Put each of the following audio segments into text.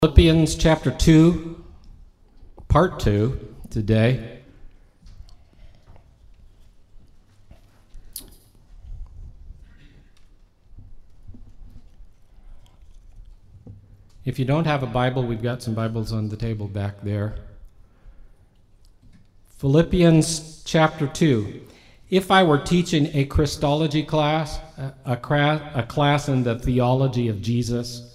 Philippians chapter 2, part 2 today. If you don't have a Bible, we've got some Bibles on the table back there. Philippians chapter 2. If I were teaching a Christology class, a class in the theology of Jesus,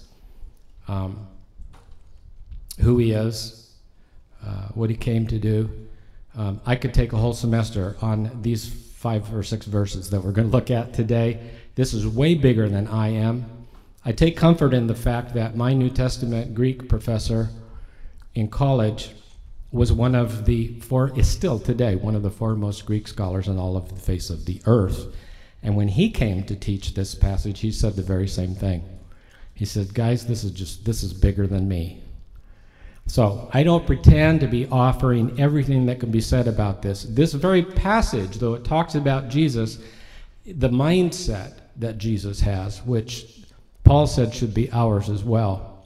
who he is, what he came to do, I could take a whole semester on these 5 or 6 verses that we're going to look at today. This is way bigger than I am. I take comfort in the fact that my New Testament Greek professor in college was is still today one of the foremost Greek scholars on all of the face of the earth. And when he came to teach this passage, he said the very same thing. He said, guys, this is bigger than me. So I don't pretend to be offering everything that can be said about this. This very passage, though it talks about Jesus, the mindset that Jesus has, which Paul said should be ours as well.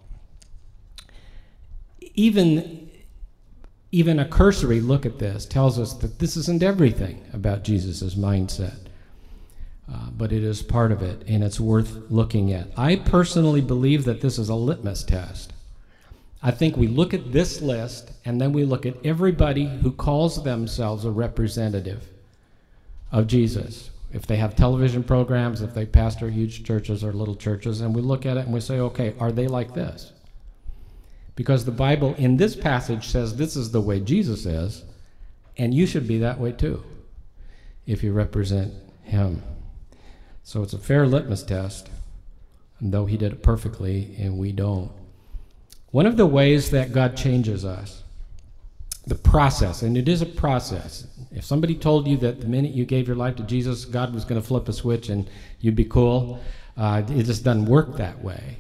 Even a cursory look at this tells us that this isn't everything about Jesus' mindset, but it is part of it, and it's worth looking at. I personally believe that this is a litmus test. I think we look at this list, and then we look at everybody who calls themselves a representative of Jesus. If they have television programs, if they pastor huge churches or little churches, and we look at it and we say, okay, are they like this? Because the Bible in this passage says this is the way Jesus is, and you should be that way too, if you represent him. So it's a fair litmus test, and though he did it perfectly, and we don't. One of the ways that God changes us, the process, and it is a process. If somebody told you that the minute you gave your life to Jesus, God was going to flip a switch and you'd be cool, it just doesn't work that way.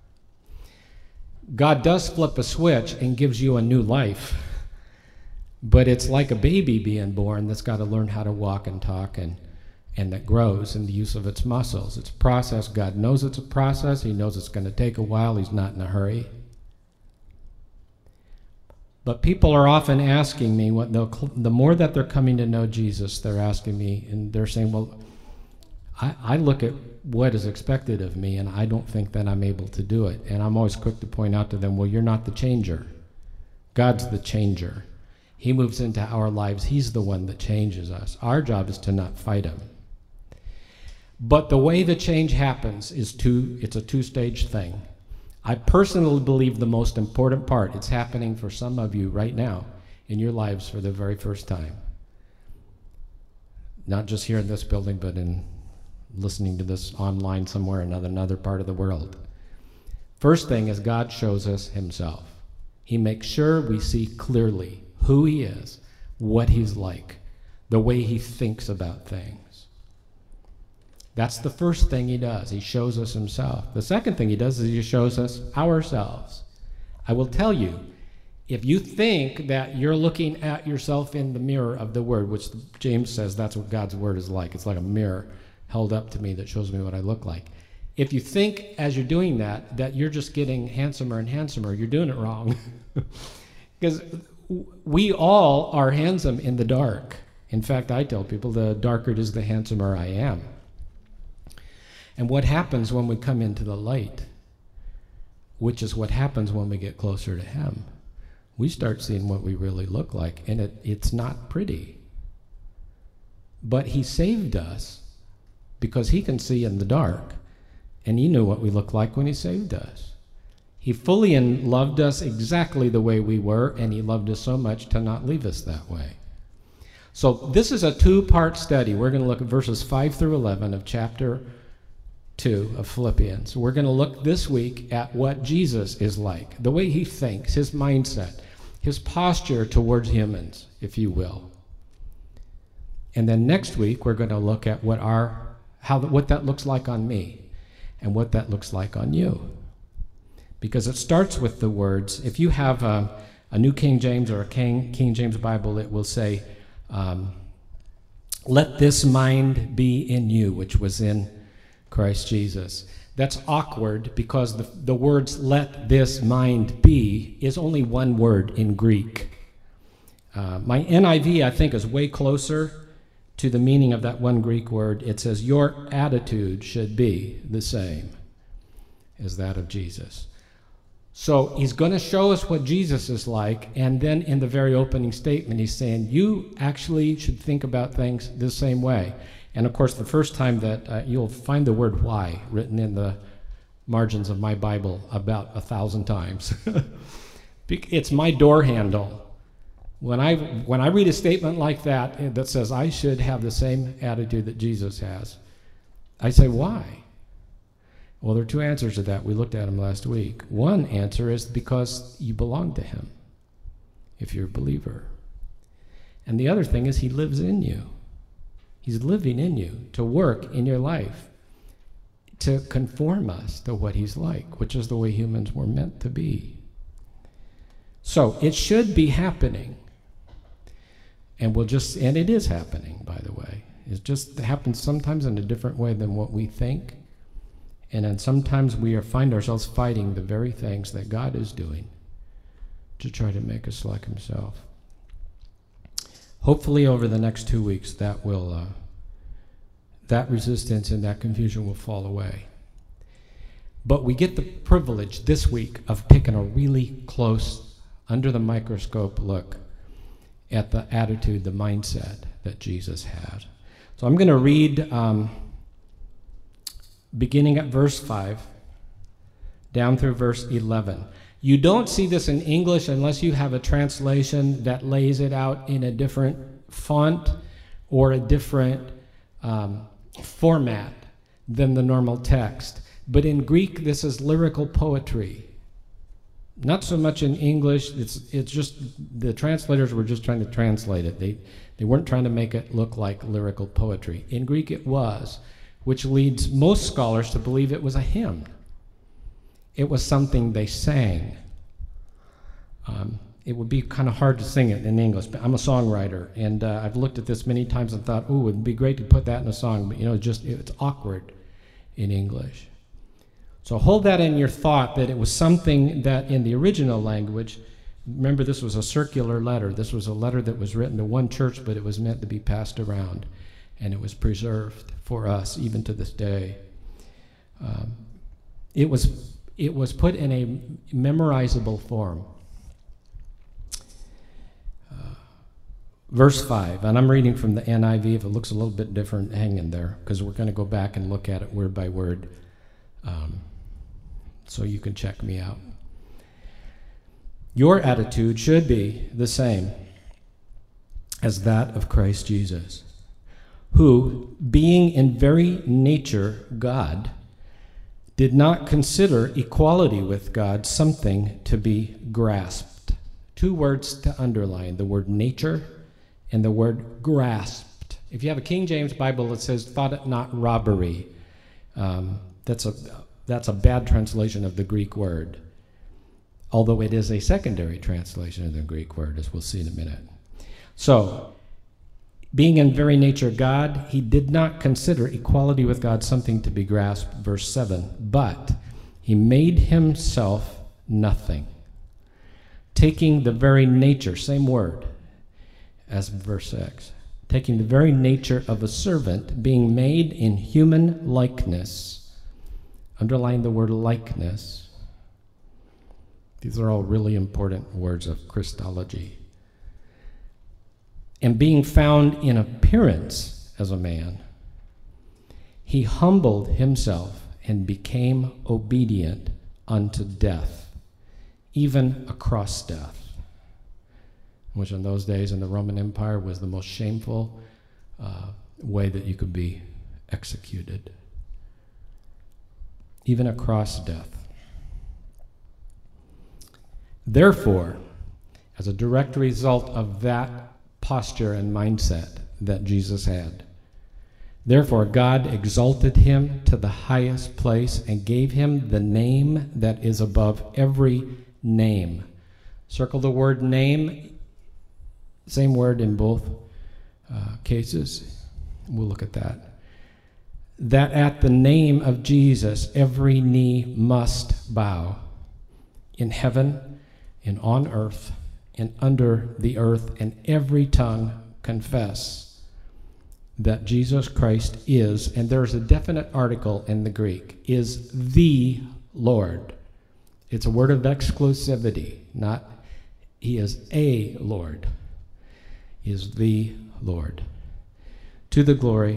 God does flip a switch and gives you a new life, but it's like a baby being born that's got to learn how to walk and talk and that grows in the use of its muscles. It's a process. God knows it's a process. He knows it's going to take a while. He's not in a hurry. But people are often asking me, the more that they're coming to know Jesus, they're asking me, and they're saying, well, I look at what is expected of me, and I don't think that I'm able to do it. And I'm always quick to point out to them, well, you're not the changer. God's the changer. He moves into our lives. He's the one that changes us. Our job is to not fight him. But the way the change happens it's a two-stage thing. I personally believe the most important part, it's happening for some of you right now in your lives for the very first time. Not just here in this building, but in listening to this online somewhere in another part of the world. First thing is God shows us himself. He makes sure we see clearly who he is, what he's like, the way he thinks about things. That's the first thing he does. He shows us himself. The second thing he does is he shows us ourselves. I will tell you, if you think that you're looking at yourself in the mirror of the Word, which James says that's what God's Word is like. It's like a mirror held up to me that shows me what I look like. If you think as you're doing that you're just getting handsomer and handsomer, you're doing it wrong. Because we all are handsome in the dark. In fact, I tell people the darker it is, the handsomer I am. And what happens when we come into the light, which is what happens when we get closer to him, we start seeing what we really look like, and it's not pretty. But he saved us because he can see in the dark, and he knew what we looked like when he saved us. He fully loved us exactly the way we were, and he loved us so much to not leave us that way. So this is a 2-part study. We're going to look at verses 5 through 11 of chapter 2 of Philippians. We're going to look this week at what Jesus is like, the way he thinks, his mindset, his posture towards humans, if you will. And then next week we're going to look at what that looks like on me and what that looks like on you. Because it starts with the words, if you have a New King James or a King James Bible, it will say, let this mind be in you, which was in Christ Jesus. That's awkward because the words "let this mind be" is only one word in Greek. My NIV, I think, is way closer to the meaning of that one Greek word. It says, your attitude should be the same as that of Jesus. So he's going to show us what Jesus is like, and then in the very opening statement, he's saying, you actually should think about things the same way. And of course, the first time that you'll find the word "why" written in the margins of my Bible about 1,000 times. It's my door handle. When I read a statement like that that says I should have the same attitude that Jesus has, I say, why? Well, there are two answers to that. We looked at them last week. One answer is because you belong to him, if you're a believer. And the other thing is he lives in you. He's living in you to work in your life, to conform us to what he's like, which is the way humans were meant to be. So it should be happening. And it is happening, by the way. It just happens sometimes in a different way than what we think. And then sometimes we find ourselves fighting the very things that God is doing to try to make us like himself. Hopefully over the next 2 weeks that resistance and that confusion will fall away. But we get the privilege this week of taking a really close, under the microscope look at the attitude, the mindset that Jesus had. So I'm going to read beginning at verse 5 down through verse 11. You don't see this in English unless you have a translation that lays it out in a different font or a different format than the normal text. But in Greek, this is lyrical poetry. Not so much in English. It's just the translators were just trying to translate it. They weren't trying to make it look like lyrical poetry. In Greek it was, which leads most scholars to believe it was a hymn. It was something they sang. It would be kind of hard to sing it in English, but I'm a songwriter, and I've looked at this many times and thought, oh, it'd be great to put that in a song, but it's awkward in English. So hold that in your thought that it was something that in the original language, remember this was a circular letter. This was a letter that was written to one church, but it was meant to be passed around, and it was preserved for us even to this day. It was put in a memorizable form. Verse 5, and I'm reading from the NIV. If it looks a little bit different, hang in there, because we're going to go back and look at it word by word. So you can check me out. Your attitude should be the same as that of Christ Jesus, who, being in very nature God, did not consider equality with God something to be grasped. Two words to underline, the word nature and the word grasped. If you have a King James Bible, it says, thought it not robbery. That's a bad translation of the Greek word, although it is a secondary translation of the Greek word, as we'll see in a minute. So, being in very nature God, he did not consider equality with God something to be grasped, verse 7, but he made himself nothing, taking the very nature, same word as verse 6, taking the very nature of a servant, being made in human likeness. Underline the word likeness. These are all really important words of Christology. And being found in appearance as a man, he humbled himself and became obedient unto death, even a cross death, which in those days in the Roman Empire was the most shameful way that you could be executed. Even a cross death. Therefore, as a direct result of that posture and mindset that Jesus had, therefore God exalted him to the highest place and gave him the name that is above every name. Circle the word name, same word in both cases. We'll look at that. that at the name of Jesus, every knee must bow in heaven and on earth and under the earth, and every tongue confess that Jesus Christ is, and there's a definite article in the Greek, is the Lord. It's a word of exclusivity, not he is a Lord. He is the Lord. To the glory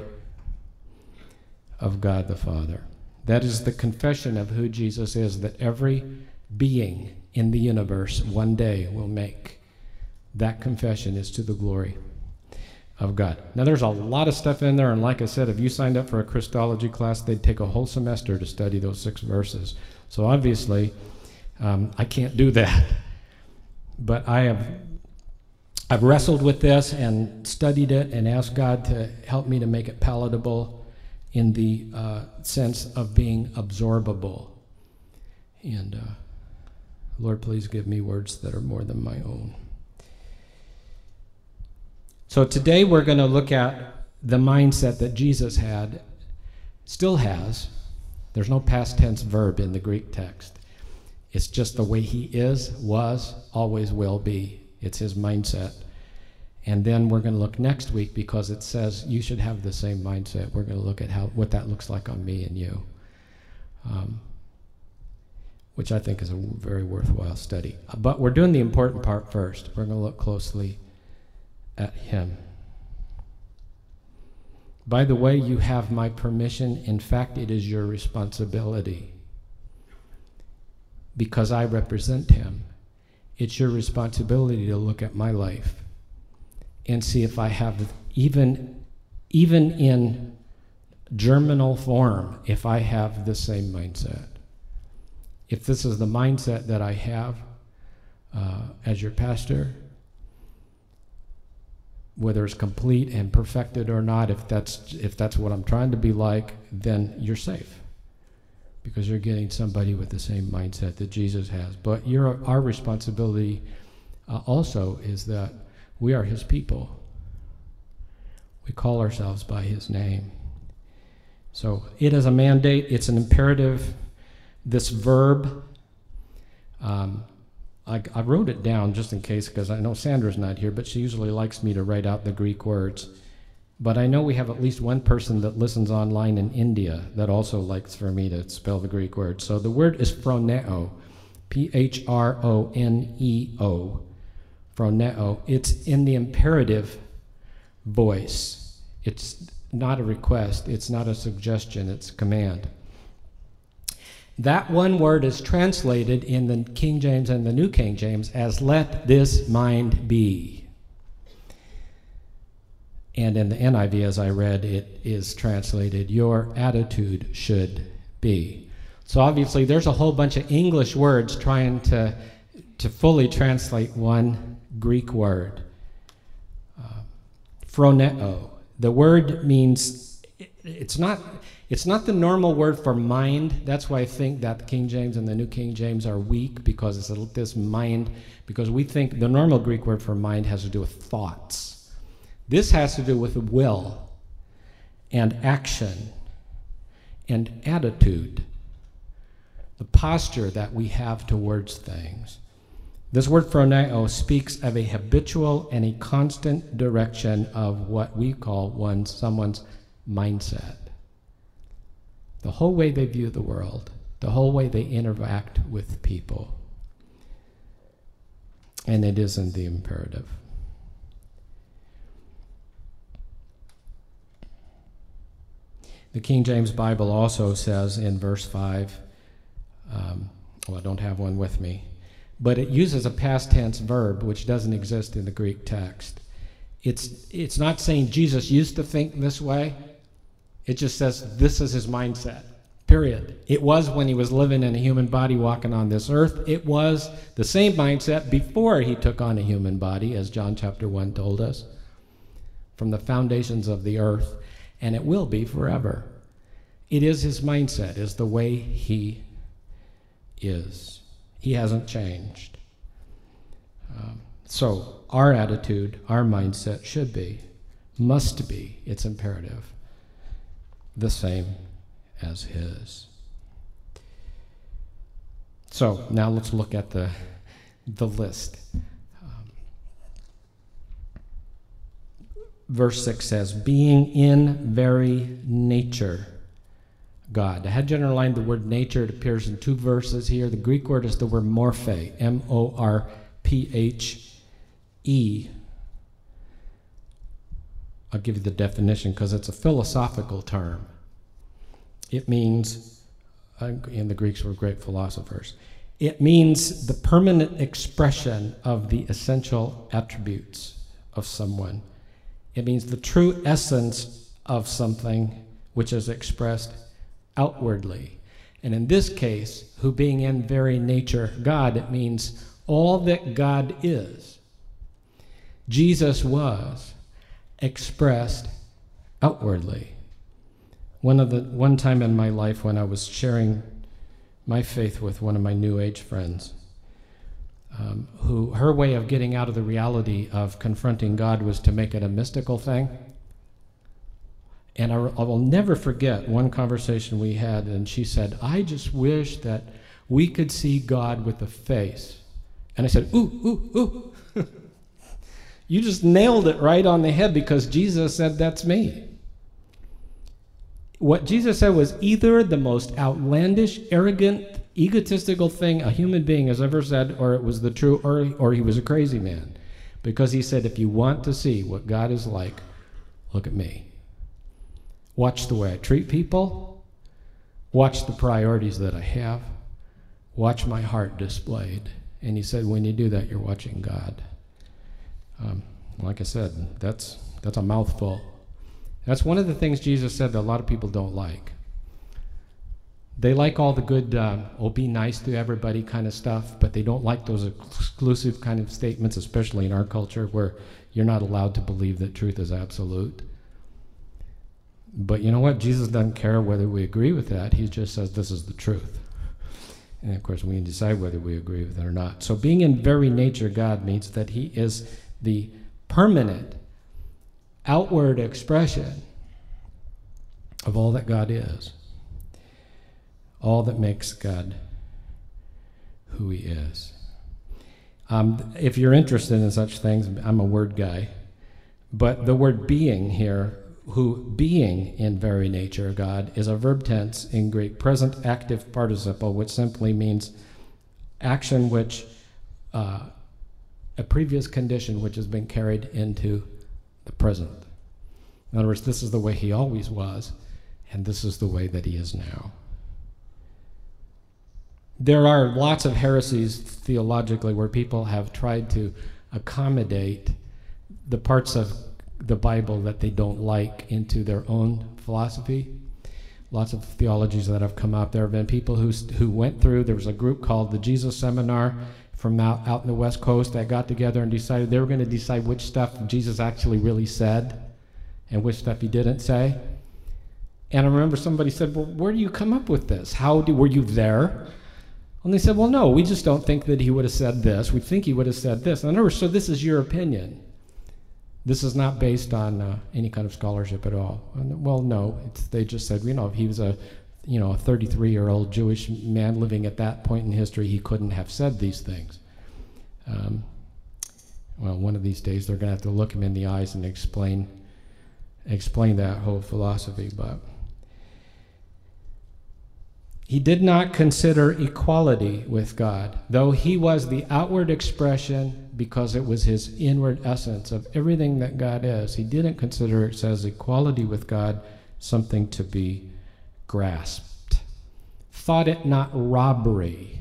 of God the Father. That is the confession of who Jesus is, that every being in the universe one day will make. That confession is to the glory of God. Now there's a lot of stuff in there, and like I said, if you signed up for a Christology class, they'd take a whole semester to study those 6 verses. So obviously, I can't do that. But I've wrestled with this and studied it and asked God to help me to make it palatable in the sense of being absorbable. And Lord, please give me words that are more than my own. So today we're going to look at the mindset that Jesus had, still has. There's no past tense verb in the Greek text. It's just the way he is, was, always will be. It's his mindset. And then we're going to look next week, because it says you should have the same mindset. We're going to look at what that looks like on me and you, which I think is a very worthwhile study. But we're doing the important part first. We're going to look closely at him. By the way, you have my permission. In fact, it is your responsibility, because I represent him. It's your responsibility to look at my life and see if I have, even in germinal form, if I have the same mindset. If this is the mindset that I have as your pastor, whether it's complete and perfected or not, if that's what I'm trying to be like, then you're safe, because you're getting somebody with the same mindset that Jesus has. But our responsibility also is that we are his people. We call ourselves by his name. So it is a mandate. It's an imperative. This verb, I wrote it down just in case, because I know Sandra's not here, but she usually likes me to write out the Greek words. But I know we have at least one person that listens online in India that also likes for me to spell the Greek word. So the word is phroneo, P-H-R-O-N-E-O, phroneo. It's in the imperative voice. It's not a request. It's not a suggestion. It's a command. That one word is translated in the King James and the New King James as "let this mind be." And in the NIV, as I read, it is translated, "your attitude should be." So obviously there's a whole bunch of English words trying to fully translate one Greek word. Phroneo. The word means, it's not the normal word for mind. That's why I think that the King James and the New King James are weak, because it's this mind, because we think the normal Greek word for mind has to do with thoughts. This has to do with will and action and attitude, the posture that we have towards things. This word phroneo speaks of a habitual and a constant direction of what we call someone's mindset. The whole way they view the world, the whole way they interact with people. And it isn't the imperative. The King James Bible also says in verse 5, I don't have one with me, but it uses a past tense verb which doesn't exist in the Greek text. It's not saying Jesus used to think this way. It just says this is his mindset, period. It was when he was living in a human body walking on this earth. It was the same mindset before he took on a human body, as John chapter 1 told us, from the foundations of the earth, and it will be forever. It is his mindset, is the way he is. He hasn't changed. So our attitude, our mindset should be, must be, it's imperative. the same as his. So now let's look at the list. Verse 6 says, being in very nature God. I had you underline the word nature. It appears in 2 verses here. The Greek word is the word morphe, M-O-R-P-H-E. I'll give you the definition because it's a philosophical term. It means, and the Greeks were great philosophers, it means the permanent expression of the essential attributes of someone. It means the true essence of something which is expressed outwardly. And in this case, who being in very nature God, it means all that God is, Jesus was expressed outwardly. One time in my life when I was sharing my faith with one of my New Age friends, who her way of getting out of the reality of confronting God was to make it a mystical thing. And I will never forget one conversation we had, and she said, I just wish that we could see God with a face. And I said, ooh, ooh, ooh. You just nailed it right on the head, because Jesus said, that's me. What Jesus said was either the most outlandish, arrogant, egotistical thing a human being has ever said, or it was the truth, or he was a crazy man. Because he said, if you want to see what God is like, look at me. Watch the way I treat people. Watch the priorities that I have. Watch my heart displayed. And he said, when you do that, you're watching God. Like I said, that's a mouthful. That's one of the things Jesus said that a lot of people don't like. They like all the good, be nice to everybody kind of stuff, but they don't like those exclusive kind of statements, especially in our culture where you're not allowed to believe that truth is absolute. But you know what? Jesus doesn't care whether we agree with that. He just says this is the truth. And of course, we can decide whether we agree with it or not. So being in very nature God means that he is the permanent outward expression of all that God is. All that makes God who he is. If you're interested in such things, I'm a word guy. But the word being here, who being in very nature God, is a verb tense in Greek, present active participle, which simply means action which, a previous condition which has been carried into the present. In other words, this is the way he always was, and this is the way that he is now. There are lots of heresies theologically where people have tried to accommodate the parts of the Bible that they don't like into their own philosophy. Lots of theologies that have come out. There have been people who went through, there was a group called the Jesus Seminar from out in the West Coast that got together and decided they were going to decide which stuff Jesus actually really said and which stuff he didn't say. And I remember somebody said, well, where do you come up with this? Were you there? And they said, well, no, we just don't think that he would have said this. We think he would have said this. In other words, so this is your opinion. This is not based on any kind of scholarship at all. And, well, no, they just said, he was a 33-year-old Jewish man living at that point in history. He couldn't have said these things. Well, one of these days they're going to have to look him in the eyes and explain that whole philosophy. But he did not consider equality with God, though he was the outward expression because it was his inward essence of everything that God is. He didn't consider, it says, equality with God something to be grasped. Thought it not robbery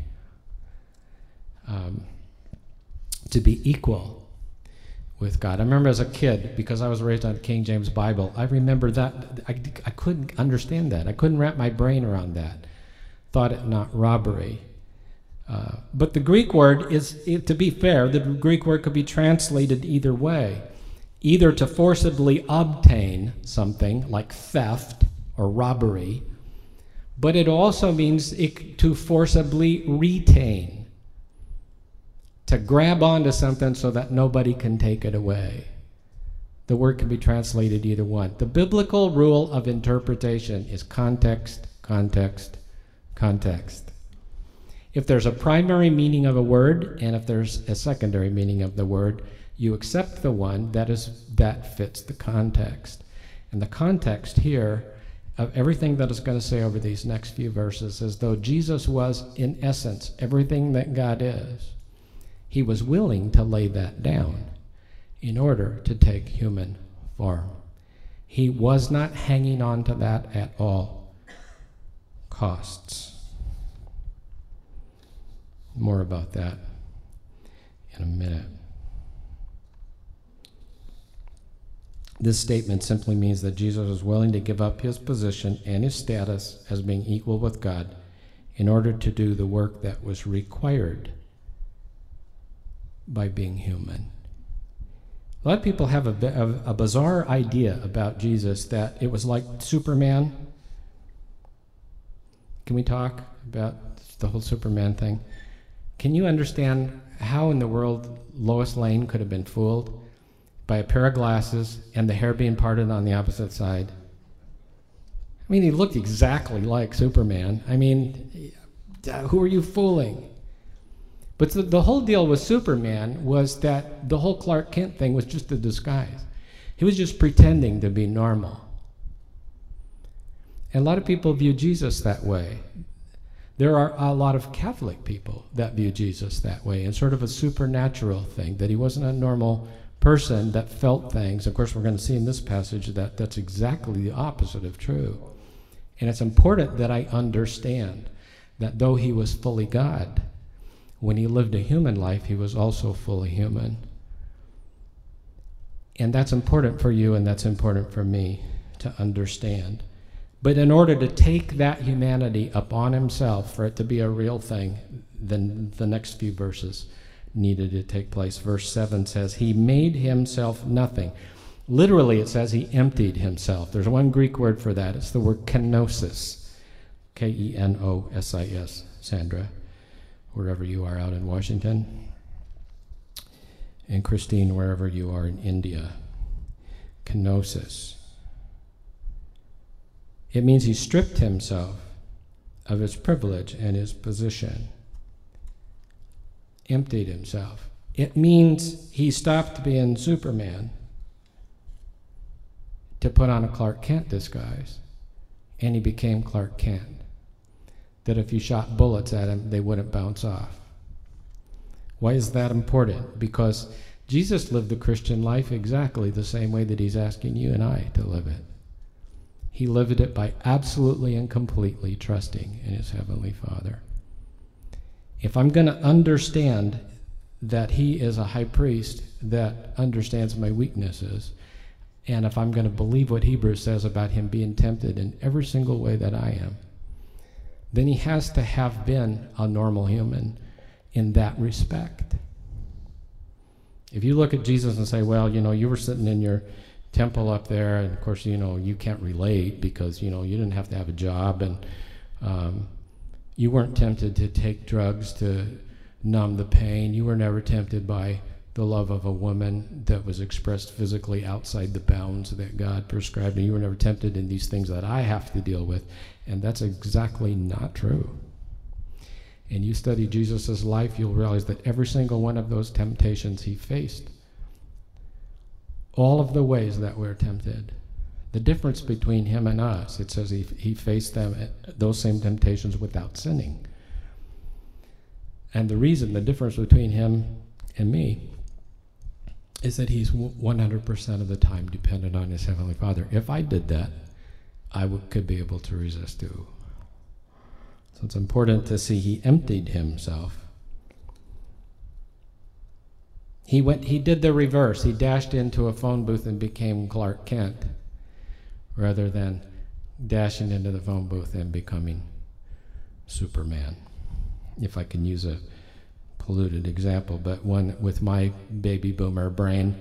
to be equal with God. I remember as a kid, because I was raised on the King James Bible, I remember that I couldn't understand that. I couldn't wrap my brain around that. Thought it not robbery. But the Greek word is, to be fair, the Greek word could be translated either way. Either to forcibly obtain something like theft or robbery, but it also means to forcibly retain, to grab onto something so that nobody can take it away. The word can be translated either one. The biblical rule of interpretation is context, context, context. If there's a primary meaning of a word and if there's a secondary meaning of the word, you accept the one that fits the context. And the context here of everything that is going to say over these next few verses is though Jesus was, in essence, everything that God is, he was willing to lay that down in order to take human form. He was not hanging on to that at all costs. More about that in a minute. This statement simply means that Jesus was willing to give up his position and his status as being equal with God in order to do the work that was required by being human. A lot of people have a bizarre idea about Jesus, that it was like Superman. Can we talk about the whole Superman thing? Can you understand how in the world Lois Lane could have been fooled by a pair of glasses and the hair being parted on the opposite side? I mean, he looked exactly like Superman. I mean, who are you fooling? But the whole deal with Superman was that the whole Clark Kent thing was just a disguise. He was just pretending to be normal. And a lot of people view Jesus that way. There are a lot of Catholic people that view Jesus that way, and sort of a supernatural thing, that he wasn't a normal person that felt things. Of course, we're going to see in this passage that that's exactly the opposite of true. And it's important that I understand that though he was fully God, when he lived a human life, he was also fully human. And that's important for you, and that's important for me to understand. But in order to take that humanity upon himself, for it to be a real thing, then the next few verses needed to take place. Verse 7 says, he made himself nothing. Literally, it says he emptied himself. There's one Greek word for that. It's the word kenosis. K-E-N-O-S-I-S. Sandra, wherever you are out in Washington. And Christine, wherever you are in India. Kenosis. It means he stripped himself of his privilege and his position. Emptied himself. It means he stopped being Superman to put on a Clark Kent disguise, and he became Clark Kent. That if you shot bullets at him, they wouldn't bounce off. Why is that important? Because Jesus lived the Christian life exactly the same way that he's asking you and I to live it. He lived it by absolutely and completely trusting in his Heavenly Father. If I'm going to understand that he is a high priest that understands my weaknesses, and if I'm going to believe what Hebrews says about him being tempted in every single way that I am, then he has to have been a normal human in that respect. If you look at Jesus and say, well, you were sitting in your temple up there, and of course, you can't relate because, you didn't have to have a job, and you weren't tempted to take drugs to numb the pain. You were never tempted by the love of a woman that was expressed physically outside the bounds that God prescribed, and you were never tempted in these things that I have to deal with, and that's exactly not true. And you study Jesus' life, you'll realize that every single one of those temptations he faced, all of the ways that we're tempted. The difference between him and us, it says he faced those same temptations without sinning. And the difference between him and me is that he's 100% of the time dependent on his Heavenly Father. If I did that, I could be able to resist too. So it's important to see he emptied himself. He did the reverse. He dashed into a phone booth and became Clark Kent, rather than dashing into the phone booth and becoming Superman. If I can use a polluted example, but one with my baby boomer brain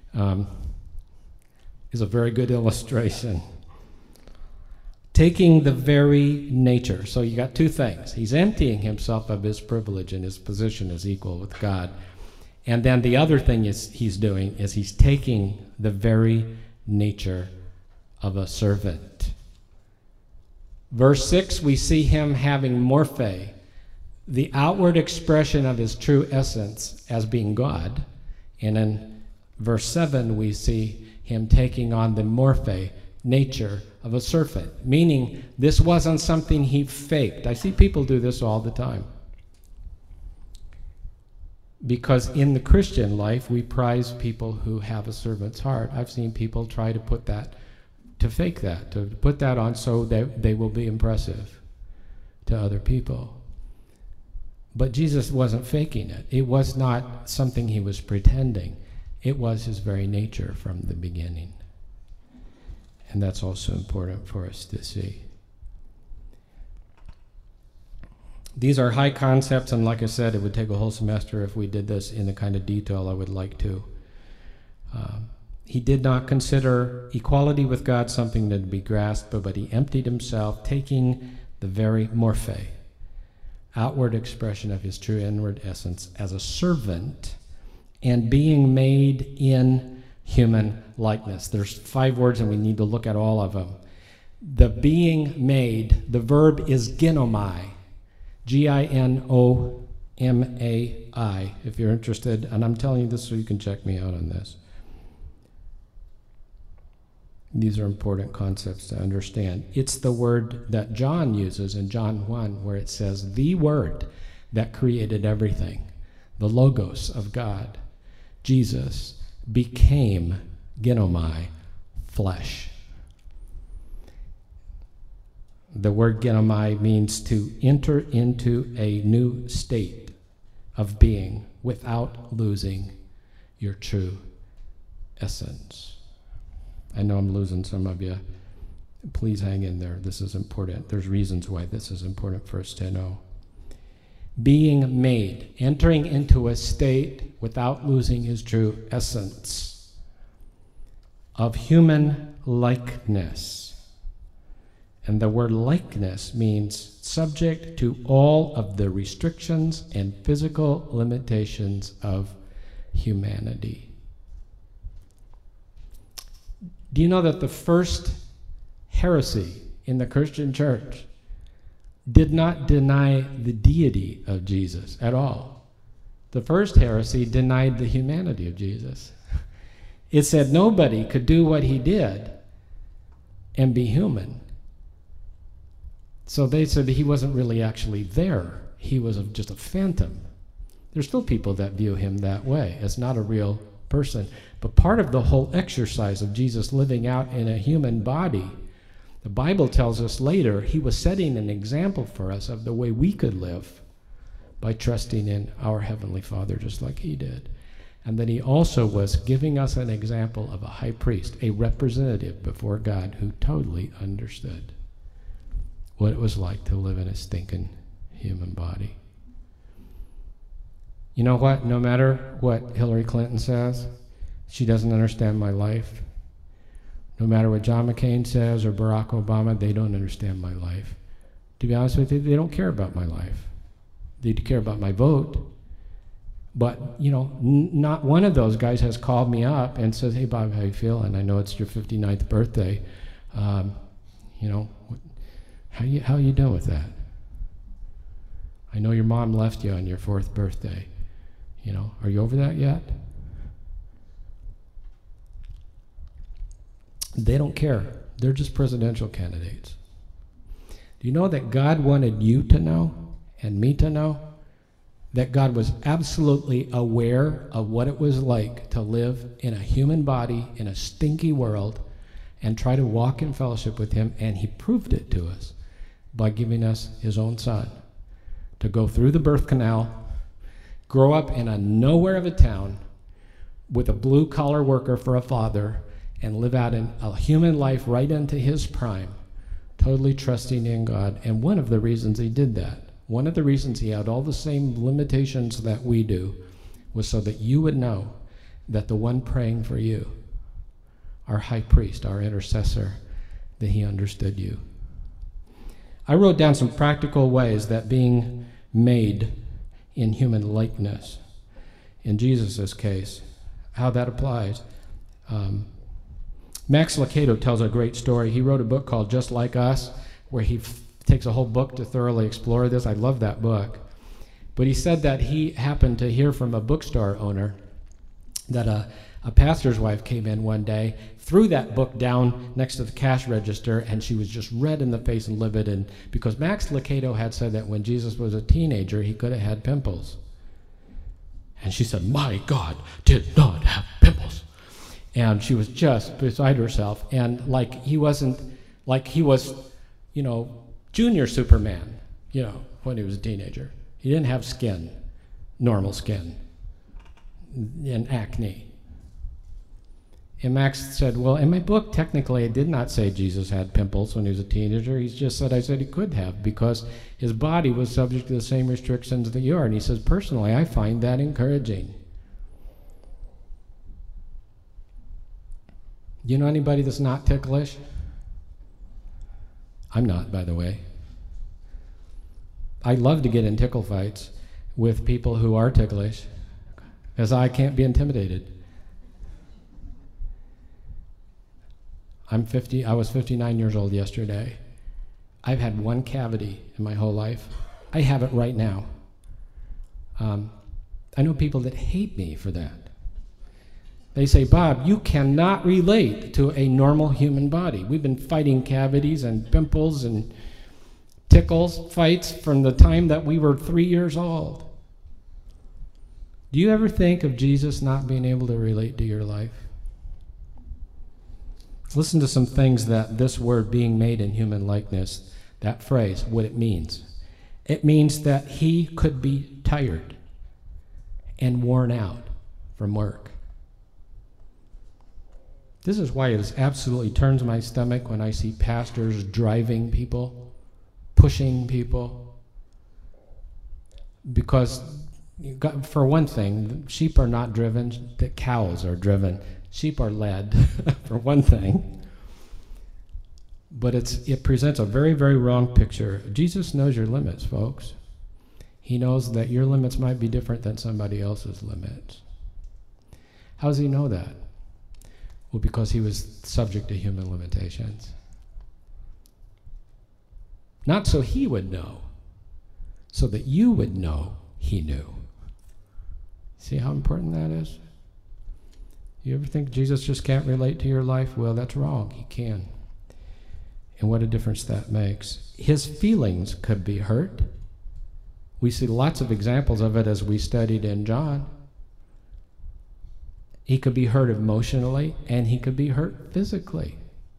is a very good illustration. Taking the very nature. So you got two things. He's emptying himself of his privilege and his position as equal with God. And then the other thing he's doing is he's taking the very nature of a servant. Verse 6, we see him having morphe, the outward expression of his true essence as being God. And in verse 7, we see him taking on the morphe, nature of a servant, meaning this wasn't something he faked. I see people do this all the time. Because in the Christian life, we prize people who have a servant's heart. I've seen people try to put that, to fake that, to put that on so that they will be impressive to other people. But Jesus wasn't faking it. It was not something he was pretending. It was his very nature from the beginning. And that's also important for us to see. These are high concepts, and like I said, it would take a whole semester if we did this in the kind of detail I would like to. He did not consider equality with God something that to be grasped, but he emptied himself, taking the very morphe, outward expression of his true inward essence, as a servant, and being made in human likeness. There's 5 words, and we need to look at all of them. The being made, the verb is ginomai. Ginomai, if you're interested, and I'm telling you this so you can check me out on this. These are important concepts to understand. It's the word that John uses in John 1, where it says, the word that created everything, the logos of God, Jesus, became ginomai, flesh. The word ginomai means to enter into a new state of being without losing your true essence. I know I'm losing some of you. Please hang in there. This is important. There's reasons why this is important for us to know. Being made, entering into a state without losing his true essence of human likeness. And the word likeness means subject to all of the restrictions and physical limitations of humanity. Do you know that the first heresy in the Christian church did not deny the deity of Jesus at all? The first heresy denied the humanity of Jesus. It said nobody could do what he did and be human. So they said he wasn't really actually there. He was just a phantom. There's still people that view him that way. It's not a real person. But part of the whole exercise of Jesus living out in a human body, the Bible tells us later, he was setting an example for us of the way we could live by trusting in our Heavenly Father just like he did. And that he also was giving us an example of a high priest, a representative before God who totally understood what it was like to live in a stinking human body. You know what? No matter what Hillary Clinton says, she doesn't understand my life. No matter what John McCain says or Barack Obama, they don't understand my life. To be honest with you, they don't care about my life. They do care about my vote. But, you know, not one of those guys has called me up and says, hey, Bob, how you feeling? I know it's your 59th birthday. You know, how you doing with that? I know your mom left you on your 4th birthday. You know, are you over that yet? They don't care. They're just presidential candidates. Do you know that God wanted you to know and me to know that God was absolutely aware of what it was like to live in a human body in a stinky world and try to walk in fellowship with him, and he proved it to us by giving us his own son to go through the birth canal, grow up in a nowhere of a town with a blue-collar worker for a father, and live out in a human life right into his prime, totally trusting in God. And one of the reasons he did that, one of the reasons he had all the same limitations that we do, was so that you would know that the one praying for you, our high priest, our intercessor, that he understood you. I wrote down some practical ways that being made in human likeness in Jesus' case, how that applies. Max Lucado tells a great story. He wrote a book called Just Like Us, where he takes a whole book to thoroughly explore this. I love that book. But he said that he happened to hear from a bookstore owner that a pastor's wife came in one day, threw that book down next to the cash register, and she was just red in the face and livid. And because Max Lucado had said that when Jesus was a teenager, he could have had pimples. And she said, "My God did not have pimples." And she was just beside herself. And like he was, junior Superman, when he was a teenager. He didn't have skin, normal skin, and acne. And Max said, well, in my book, technically, I did not say Jesus had pimples when he was a teenager. He just said, I said he could have, because his body was subject to the same restrictions that you are. And he says, personally, I find that encouraging. Do you know anybody that's not ticklish? I'm not, by the way. I love to get in tickle fights with people who are ticklish, because I can't be intimidated. I was 59 years old yesterday. I've had one cavity in my whole life. I have it right now. I know people that hate me for that. They say, Bob, you cannot relate to a normal human body. We've been fighting cavities and pimples and tickles, fights from the time that we were 3 years old. Do you ever think of Jesus not being able to relate to your life? Listen to some things that this word, being made in human likeness, that phrase, what it means. It means that he could be tired and worn out from work. This is why it absolutely turns my stomach when I see pastors driving people, pushing people. Because, for one thing, sheep are not driven, the cows are driven. Sheep are led, for one thing. But it presents a very, very wrong picture. Jesus knows your limits, folks. He knows that your limits might be different than somebody else's limits. How does he know that? Well, because he was subject to human limitations. Not so he would know, so that you would know he knew. See how important that is? You ever think Jesus just can't relate to your life? Well, that's wrong. He can. And what a difference that makes. His feelings could be hurt. We see lots of examples of it as we studied in John. He could be hurt emotionally, and he could be hurt physically.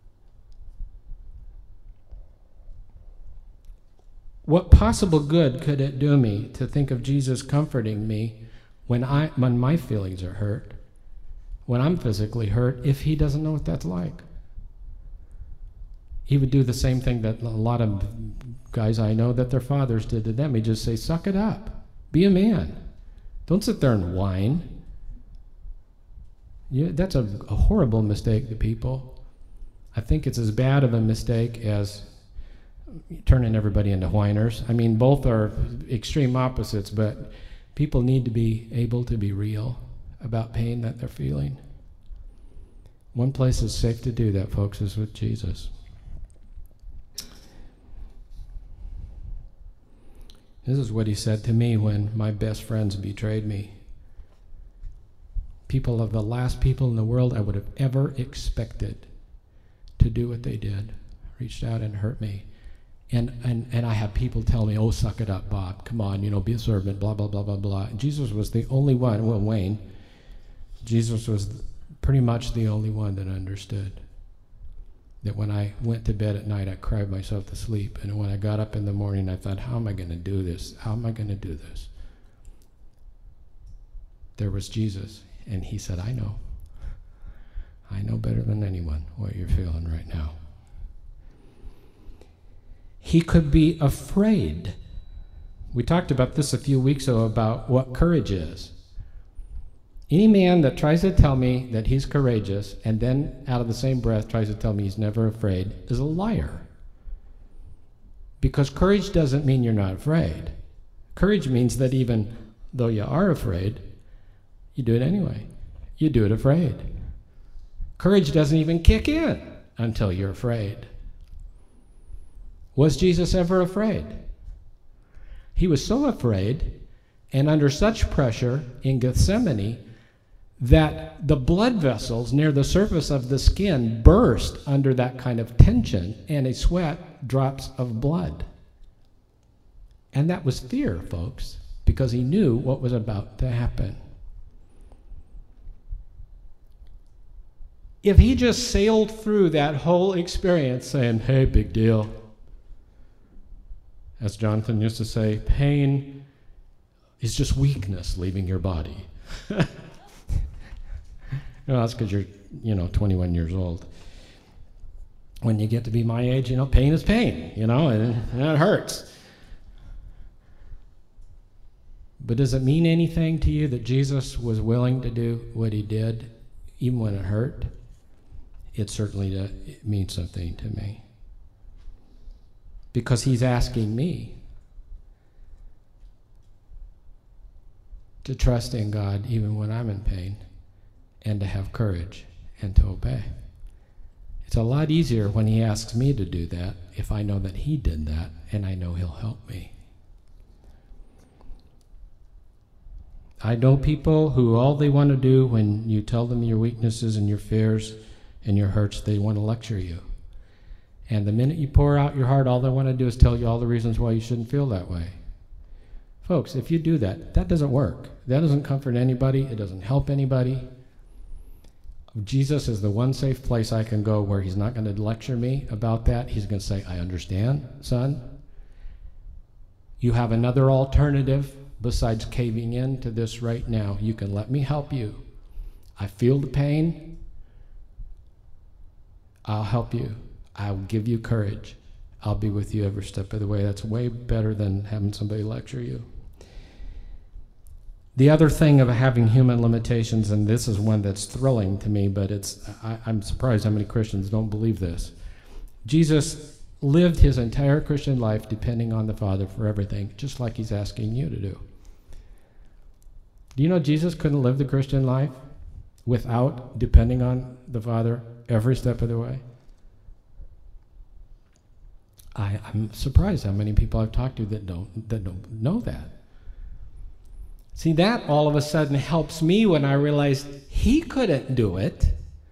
What possible good could it do me to think of Jesus comforting me when my feelings are hurt, when I'm physically hurt, if he doesn't know what that's like? He would do the same thing that a lot of guys I know that their fathers did to them. He'd just say, suck it up. Be a man. Don't sit there and whine. That's a horrible mistake to people. I think it's as bad of a mistake as turning everybody into whiners. I mean, both are extreme opposites, but people need to be able to be real about pain that they're feeling. One place it's safe to do that, folks, is with Jesus. This is what he said to me when my best friends betrayed me. People of the last people in the world I would have ever expected to do what they did, reached out and hurt me. And I have people tell me, oh, suck it up, Bob. Come on, be a servant, blah, blah, blah, blah, blah. And Jesus was the only one, well, Wayne, Jesus was pretty much the only one that understood that when I went to bed at night, I cried myself to sleep. And when I got up in the morning, I thought, how am I going to do this? How am I going to do this? There was Jesus. And he said, I know. I know better than anyone what you're feeling right now. He could be afraid. We talked about this a few weeks ago about what courage is. Any man that tries to tell me that he's courageous and then out of the same breath tries to tell me he's never afraid is a liar. Because courage doesn't mean you're not afraid. Courage means that even though you are afraid, You do it anyway. You do it afraid. Courage doesn't even kick in until you're afraid. Was Jesus ever afraid? He was so afraid and under such pressure in Gethsemane that the blood vessels near the surface of the skin burst under that kind of tension, and he sweat drops of blood. And that was fear, folks, because he knew what was about to happen. If he just sailed through that whole experience saying, hey, big deal, as Jonathan used to say, pain is just weakness leaving your body. That's because you're, 21 years old. When you get to be my age, pain is pain, and it hurts. But does it mean anything to you that Jesus was willing to do what he did, even when it hurt? It certainly it means something to me. Because he's asking me to trust in God even when I'm in pain, and to have courage and to obey. It's a lot easier when he asks me to do that if I know that he did that and I know he'll help me. I know people who all they want to do when you tell them your weaknesses and your fears and your hurts, they want to lecture you. And the minute you pour out your heart, all they want to do is tell you all the reasons why you shouldn't feel that way. Folks, if you do that, that doesn't work. That doesn't comfort anybody. It doesn't help anybody. Jesus is the one safe place I can go where he's not going to lecture me about that. He's going to say, I understand, son. You have another alternative besides caving in to this right now. You can let me help you. I feel the pain. I'll help you. I'll give you courage. I'll be with you every step of the way. That's way better than having somebody lecture you. The other thing of having human limitations, and this is one that's thrilling to me, but I'm surprised how many Christians don't believe this. Jesus lived his entire Christian life depending on the Father for everything, just like he's asking you to do. Do you know Jesus couldn't live the Christian life without depending on the Father every step of the way? I'm surprised how many people I've talked to that don't know that. See, that all of a sudden helps me when I realize he couldn't do it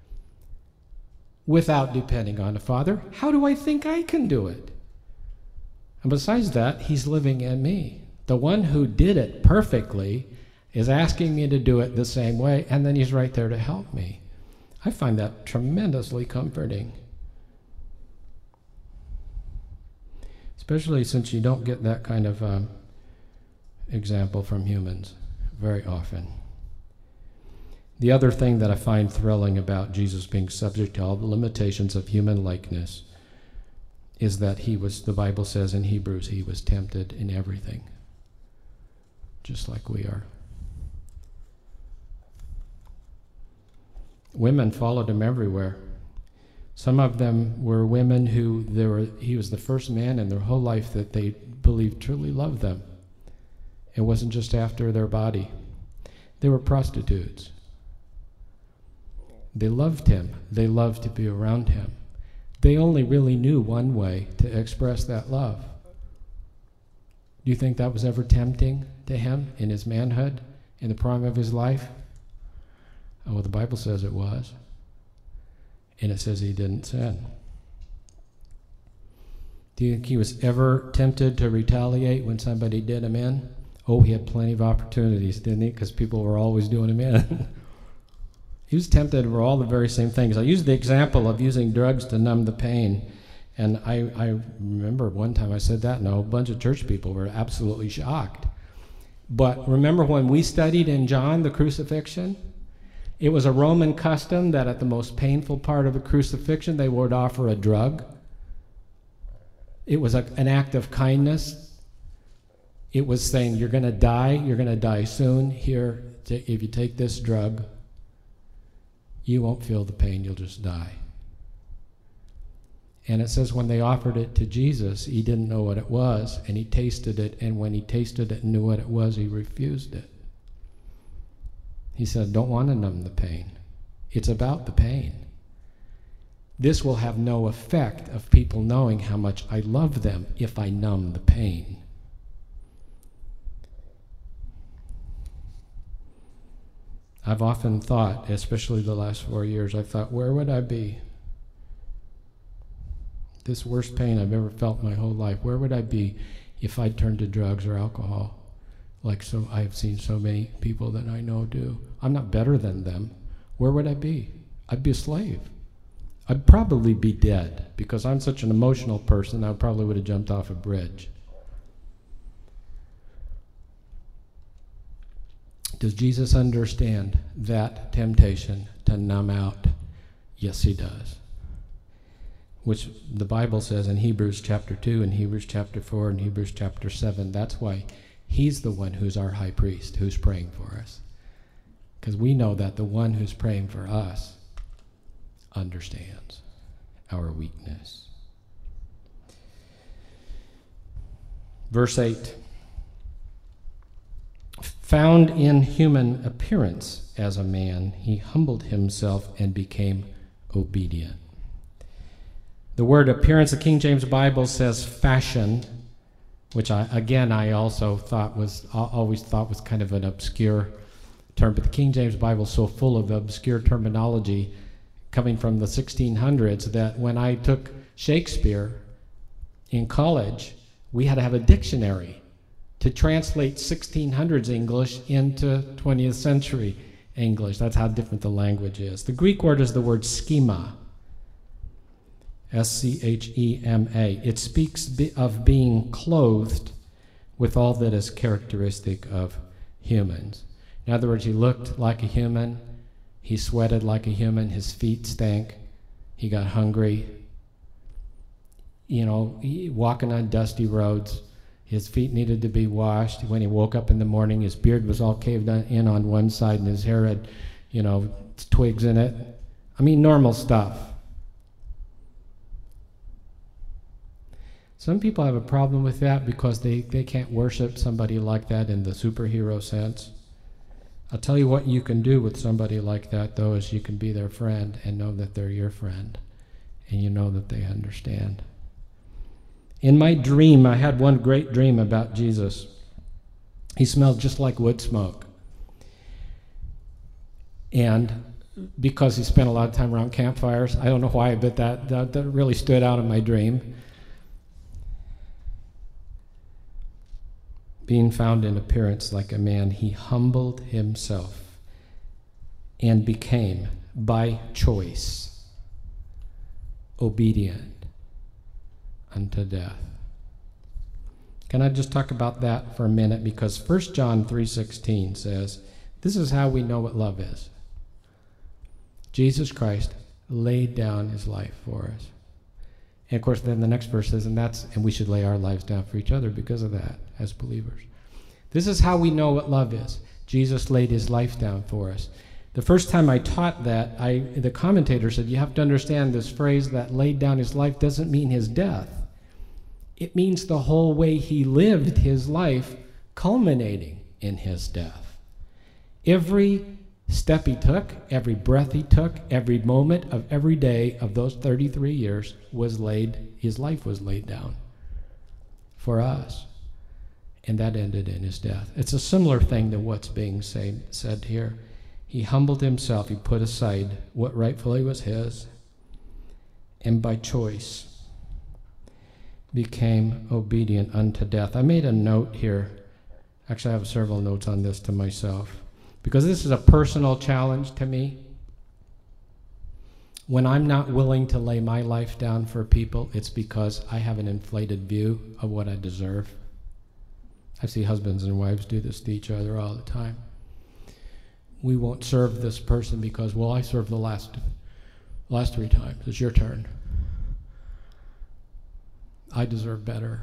without depending on the Father. How do I think I can do it? And besides that, he's living in me. The one who did it perfectly is asking me to do it the same way, and then he's right there to help me. I find that tremendously comforting. Especially since you don't get that kind of example from humans very often. The other thing that I find thrilling about Jesus being subject to all the limitations of human likeness is that the Bible says in Hebrews, he was tempted in everything, just like we are. Women followed him everywhere. Some of them were women he was the first man in their whole life that they believed truly loved them. It wasn't just after their body. They were prostitutes. They loved him. They loved to be around him. They only really knew one way to express that love. Do you think that was ever tempting to him in his manhood, in the prime of his life? Oh, well, the Bible says it was. And it says he didn't sin. Do you think he was ever tempted to retaliate when somebody did him in? Oh, he had plenty of opportunities, didn't he? Because people were always doing him in. He was tempted for all the very same things. I used the example of using drugs to numb the pain. And I remember one time I said that, and a whole bunch of church people were absolutely shocked. But remember when we studied in John the crucifixion? It was a Roman custom that at the most painful part of the crucifixion, they would offer a drug. It was an act of kindness. It was saying, you're going to die soon. Here, if you take this drug, you won't feel the pain, you'll just die. And it says when they offered it to Jesus, he didn't know what it was, and he tasted it, and when he tasted it and knew what it was, he refused it. He said, don't want to numb the pain. It's about the pain. This will have no effect of people knowing how much I love them if I numb the pain. I've often thought, especially the last 4 years, I thought, where would I be? This worst pain I've ever felt my whole life, where would I be if I'd turned to drugs or alcohol? Like so, I've seen so many people that I know do. I'm not better than them. Where would I be? I'd be a slave. I'd probably be dead because I'm such an emotional person. I probably would have jumped off a bridge. Does Jesus understand that temptation to numb out? Yes, he does. Which the Bible says in Hebrews chapter 2, and Hebrews chapter 4, and Hebrews chapter 7. That's why he's the one who's our high priest, who's praying for us. Because we know that the one who's praying for us understands our weakness. Verse 8. Found in human appearance as a man, he humbled himself and became obedient. The word appearance, the King James Bible says fashion, which I also always thought was kind of an obscure term, but the King James Bible is so full of obscure terminology coming from the 1600s that when I took Shakespeare in college, we had to have a dictionary to translate 1600s English into 20th century English. That's how different the language is. The Greek word is the word schema. S-C-H-E-M-A. It speaks of being clothed with all that is characteristic of humans. In other words, he looked like a human, he sweated like a human, his feet stank, he got hungry, walking on dusty roads, his feet needed to be washed. When he woke up in the morning, his beard was all caved in on one side and his hair had, twigs in it. I mean, normal stuff. Some people have a problem with that because they can't worship somebody like that in the superhero sense. I'll tell you what you can do with somebody like that, though, is you can be their friend and know that they're your friend, and you know that they understand. In my dream, I had one great dream about Jesus. He smelled just like wood smoke. And because he spent a lot of time around campfires, I don't know why, but that really stood out in my dream. Being found in appearance like a man, he humbled himself and became, by choice, obedient unto death. Can I just talk about that for a minute? Because 1 John 3:16 says, this is how we know what love is. Jesus Christ laid down his life for us. And of course, then the next verse says, and we should lay our lives down for each other because of that, as believers. This is how we know what love is. Jesus laid his life down for us. The first time I taught that, the commentator said, you have to understand this phrase that laid down his life doesn't mean his death. It means the whole way he lived his life, culminating in his death. Every step he took, every breath he took, every moment of every day of those 33 years his life was laid down for us. And that ended in his death. It's a similar thing to what's being said here. He humbled himself, he put aside what rightfully was his, and by choice became obedient unto death. I made a note here. Actually, I have several notes on this to myself, because this is a personal challenge to me. When I'm not willing to lay my life down for people, it's because I have an inflated view of what I deserve. I see husbands and wives do this to each other all the time. We won't serve this person because, well, I served the last 3 times. It's your turn. I deserve better.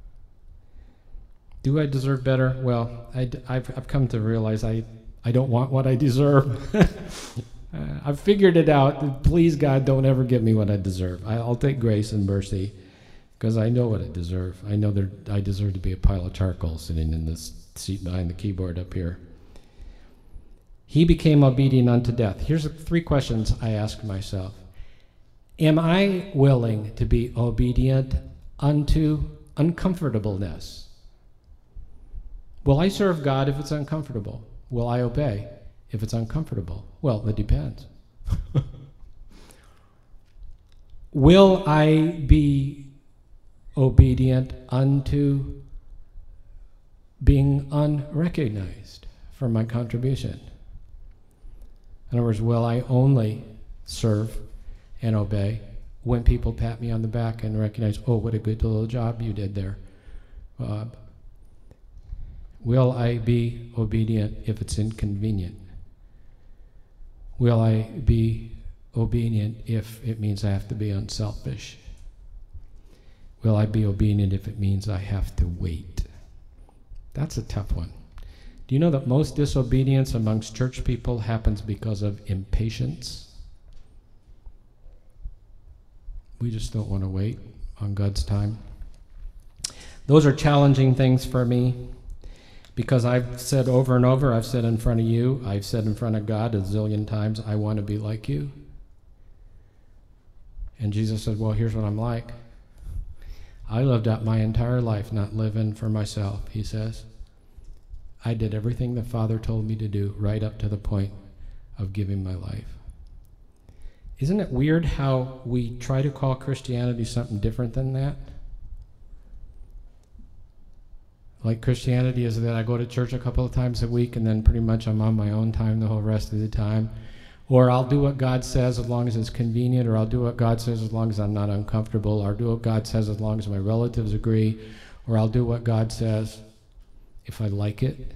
Do I deserve better? Well, I've come to realize I don't want what I deserve. I've figured it out. Please, God, don't ever give me what I deserve. I'll take grace and mercy because I know what I deserve. I know that I deserve to be a pile of charcoal sitting in this seat behind the keyboard up here. He became obedient unto death. Here's the 3 questions I ask myself. Am I willing to be obedient unto uncomfortableness? Will I serve God if it's uncomfortable? Will I obey if it's uncomfortable? Well, it depends. Will I be obedient unto being unrecognized for my contribution? In other words, will I only serve and obey when people pat me on the back and recognize, oh, what a good little job you did there, Bob? Will I be obedient if it's inconvenient? Will I be obedient if it means I have to be unselfish? Will I be obedient if it means I have to wait? That's a tough one. Do you know that most disobedience amongst church people happens because of impatience? We just don't want to wait on God's time. Those are challenging things for me because I've said over and over, I've said in front of you, I've said in front of God a zillion times, I want to be like you. And Jesus said, well, here's what I'm like. I lived out my entire life not living for myself, he says. I did everything the Father told me to do right up to the point of giving my life. Isn't it weird how we try to call Christianity something different than that? Like Christianity is that I go to church a couple of times a week and then pretty much I'm on my own time the whole rest of the time. Or I'll do what God says as long as it's convenient, or I'll do what God says as long as I'm not uncomfortable, or I'll do what God says as long as my relatives agree, or I'll do what God says if I like it.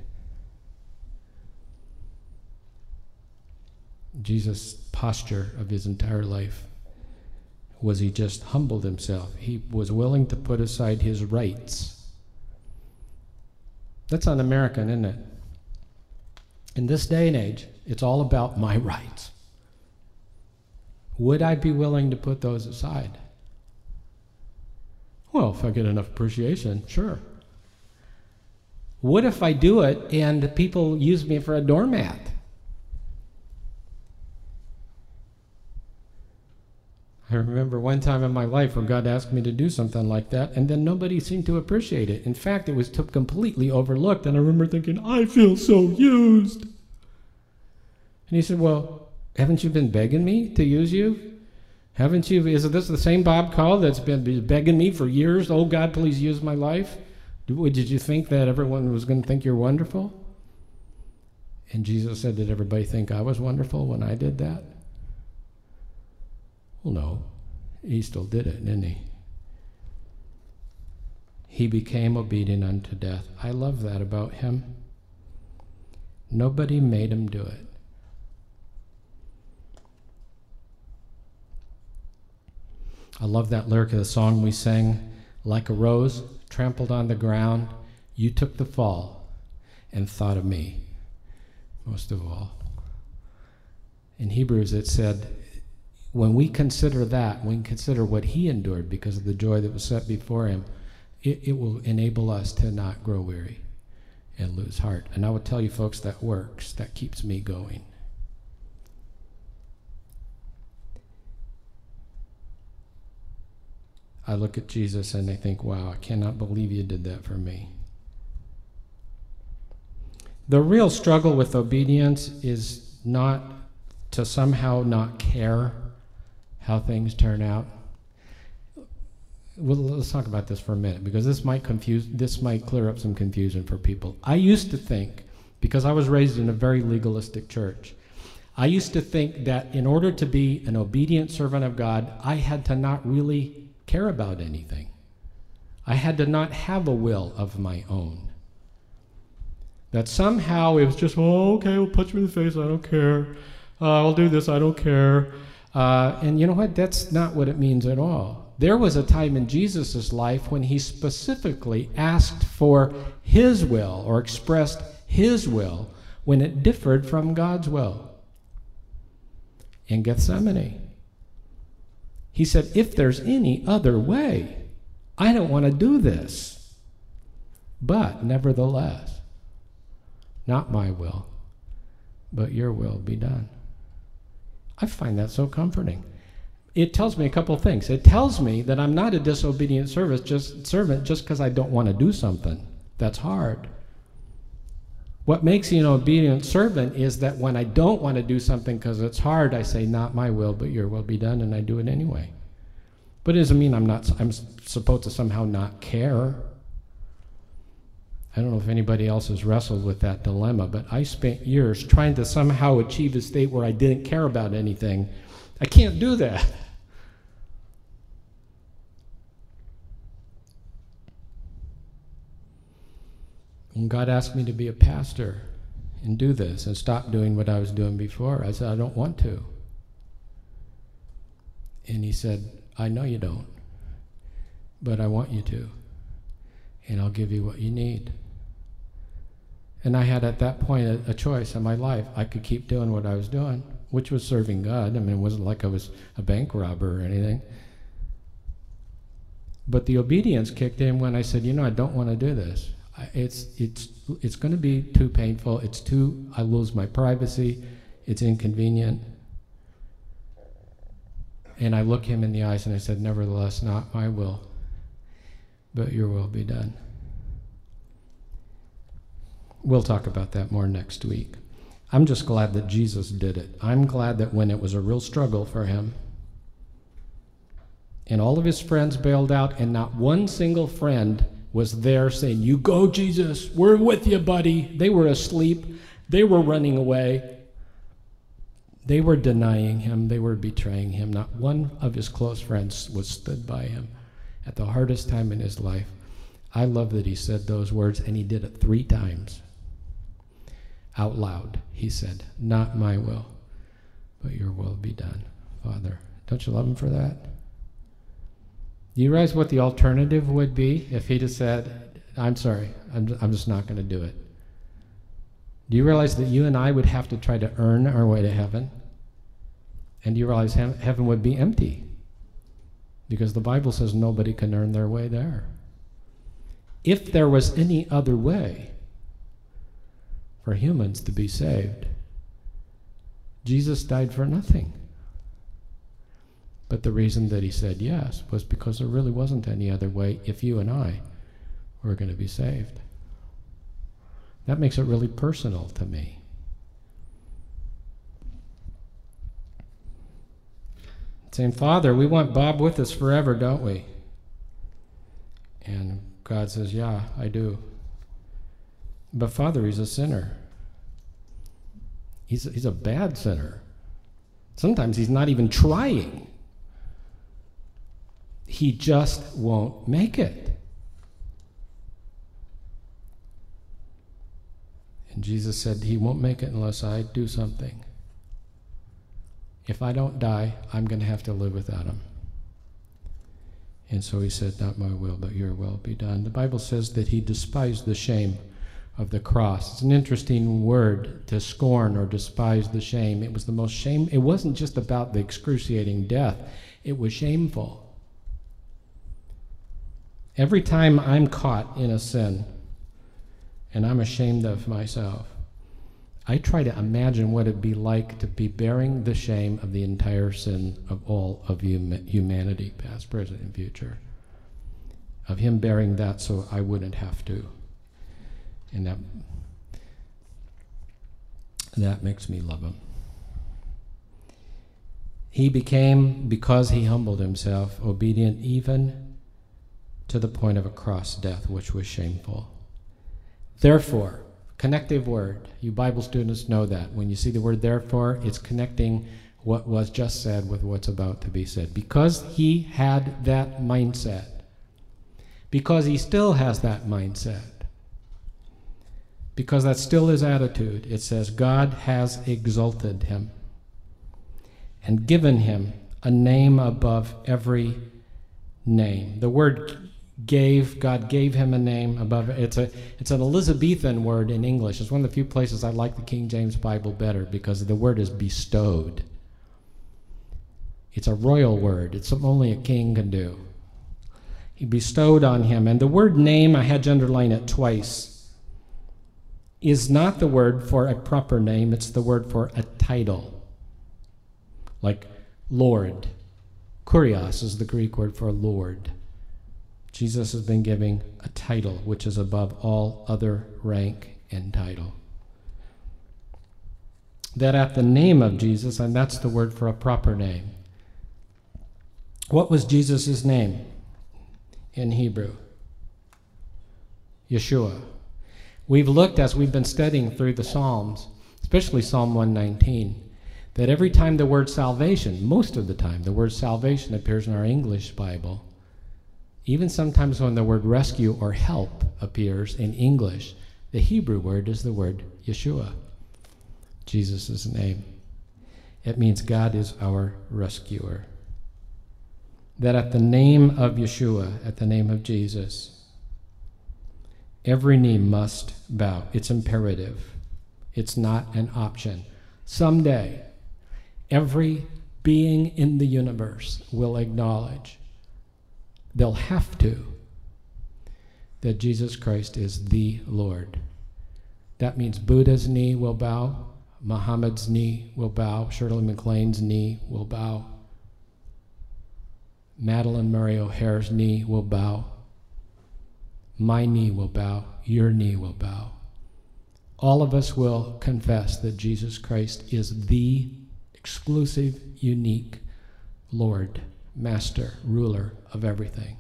Jesus' posture of his entire life was he just humbled himself. He was willing to put aside his rights. That's un-American, isn't it? In this day and age, it's all about my rights. Would I be willing to put those aside? Well, if I get enough appreciation, sure. What if I do it and people use me for a doormat? I remember one time in my life where God asked me to do something like that, and then nobody seemed to appreciate it. In fact, it was completely overlooked, and I remember thinking, I feel so used. And he said, well, haven't you been begging me to use you? Haven't you? Is this the same Bob Call that's been begging me for years? Oh, God, please use my life. Did you think that everyone was going to think you're wonderful? And Jesus said, did everybody think I was wonderful when I did that? Well, no. He still did it, didn't he? He became obedient unto death. I love that about him. Nobody made him do it. I love that lyric of the song we sang, like a rose trampled on the ground, you took the fall and thought of me, most of all. In Hebrews it said, when we consider that, when we consider what he endured because of the joy that was set before him, it will enable us to not grow weary and lose heart. And I will tell you folks, that works. That keeps me going. I look at Jesus and I think, wow, I cannot believe you did that for me. The real struggle with obedience is not to somehow not care how things turn out. Well, let's talk about this for a minute, because this might clear up some confusion for people. I used to think, because I was raised in a very legalistic church, I used to think that in order to be an obedient servant of God, I had to not really care about anything. I had to not have a will of my own. That somehow it was just, oh, okay, well, punch me in the face, I don't care. I'll do this, I don't care. And you know what? That's not what it means at all. There was a time in Jesus' life when he specifically asked for his will, or expressed his will, when it differed from God's will. In Gethsemane, he said, if there's any other way, I don't want to do this. But nevertheless, not my will, but your will be done. I find that so comforting. It tells me a couple of things. It tells me that I'm not a disobedient servant just because I don't want to do something that's hard. What makes you an obedient servant is that when I don't want to do something because it's hard, I say, not my will, but your will be done, and I do it anyway. But it doesn't mean I'm supposed to somehow not care. I don't know if anybody else has wrestled with that dilemma, but I spent years trying to somehow achieve a state where I didn't care about anything. I can't do that. When God asked me to be a pastor and do this and stop doing what I was doing before, I said, I don't want to. And he said, I know you don't, but I want you to, and I'll give you what you need. And I had at that point a choice in my life. I could keep doing what I was doing, which was serving God. I mean, it wasn't like I was a bank robber or anything. But the obedience kicked in when I said, I don't want to do this. It's going to be too painful. I lose my privacy. It's inconvenient. And I looked him in the eyes and I said, nevertheless, not my will, but your will be done. We'll talk about that more next week. I'm just glad that Jesus did it. I'm glad that when it was a real struggle for him, and all of his friends bailed out, and not one single friend was there saying, you go, Jesus, we're with you, buddy. They were asleep. They were running away. They were denying him. They were betraying him. Not one of his close friends was stood by him at the hardest time in his life. I love that he said those words, and he did it 3 times. Out loud, he said, not my will, but your will be done, Father. Don't you love him for that? Do you realize what the alternative would be if he'd have said, I'm sorry, I'm just not going to do it? Do you realize that you and I would have to try to earn our way to heaven? And do you realize heaven would be empty? Because the Bible says nobody can earn their way there. If there was any other way for humans to be saved, Jesus died for nothing. But the reason that he said yes was because there really wasn't any other way if you and I were going to be saved. That makes it really personal to me. Saying, Father, we want Bob with us forever, don't we? And God says, yeah, I do. But Father, he's a sinner. He's a bad sinner. Sometimes he's not even trying. He just won't make it. And Jesus said, he won't make it unless I do something. If I don't die, I'm going to have to live without him. And so he said, not my will, but your will be done. The Bible says that he despised the shame of the cross. It's an interesting word, to scorn or despise the shame. It was the most shame. It wasn't just about the excruciating death. It was shameful. Every time I'm caught in a sin and I'm ashamed of myself, I try to imagine what it'd be like to be bearing the shame of the entire sin of all of humanity, past, present, and future. Of him bearing that so I wouldn't have to. And that makes me love him. He became, because he humbled himself, obedient even to the point of a cross death, which was shameful. Therefore, connective word. You Bible students know that. When you see the word therefore, it's connecting what was just said with what's about to be said. Because he had that mindset. Because he still has that mindset. Because that's still his attitude. It says God has exalted him and given him a name above every name. The word gave, God gave him a name above. It's an Elizabethan word in English. It's one of the few places I like the King James Bible better because the word is bestowed. It's a royal word. It's something only a king can do. He bestowed on him. And the word name, I had to underline it twice. is not the word for a proper name, it's the word for a title. Like Lord. Kurios is the Greek word for Lord. Jesus has been giving a title which is above all other rank and title. That at the name of Jesus, and that's the word for a proper name. What was Jesus' name in Hebrew? Yeshua. We've looked, as we've been studying through the Psalms, especially Psalm 119, that every time the word salvation, most of the time, the word salvation appears in our English Bible, even sometimes when the word rescue or help appears in English, the Hebrew word is the word Yeshua, Jesus' name. It means God is our rescuer. That at the name of Yeshua, at the name of Jesus, every knee must bow. It's imperative. It's not an option. Someday, every being in the universe will acknowledge, they'll have to, that Jesus Christ is the Lord. That means Buddha's knee will bow, Muhammad's knee will bow, Shirley MacLaine's knee will bow, Madeline Murray O'Hare's knee will bow, my knee will bow, your knee will bow. All of us will confess that Jesus Christ is the exclusive, unique Lord, Master, ruler of everything.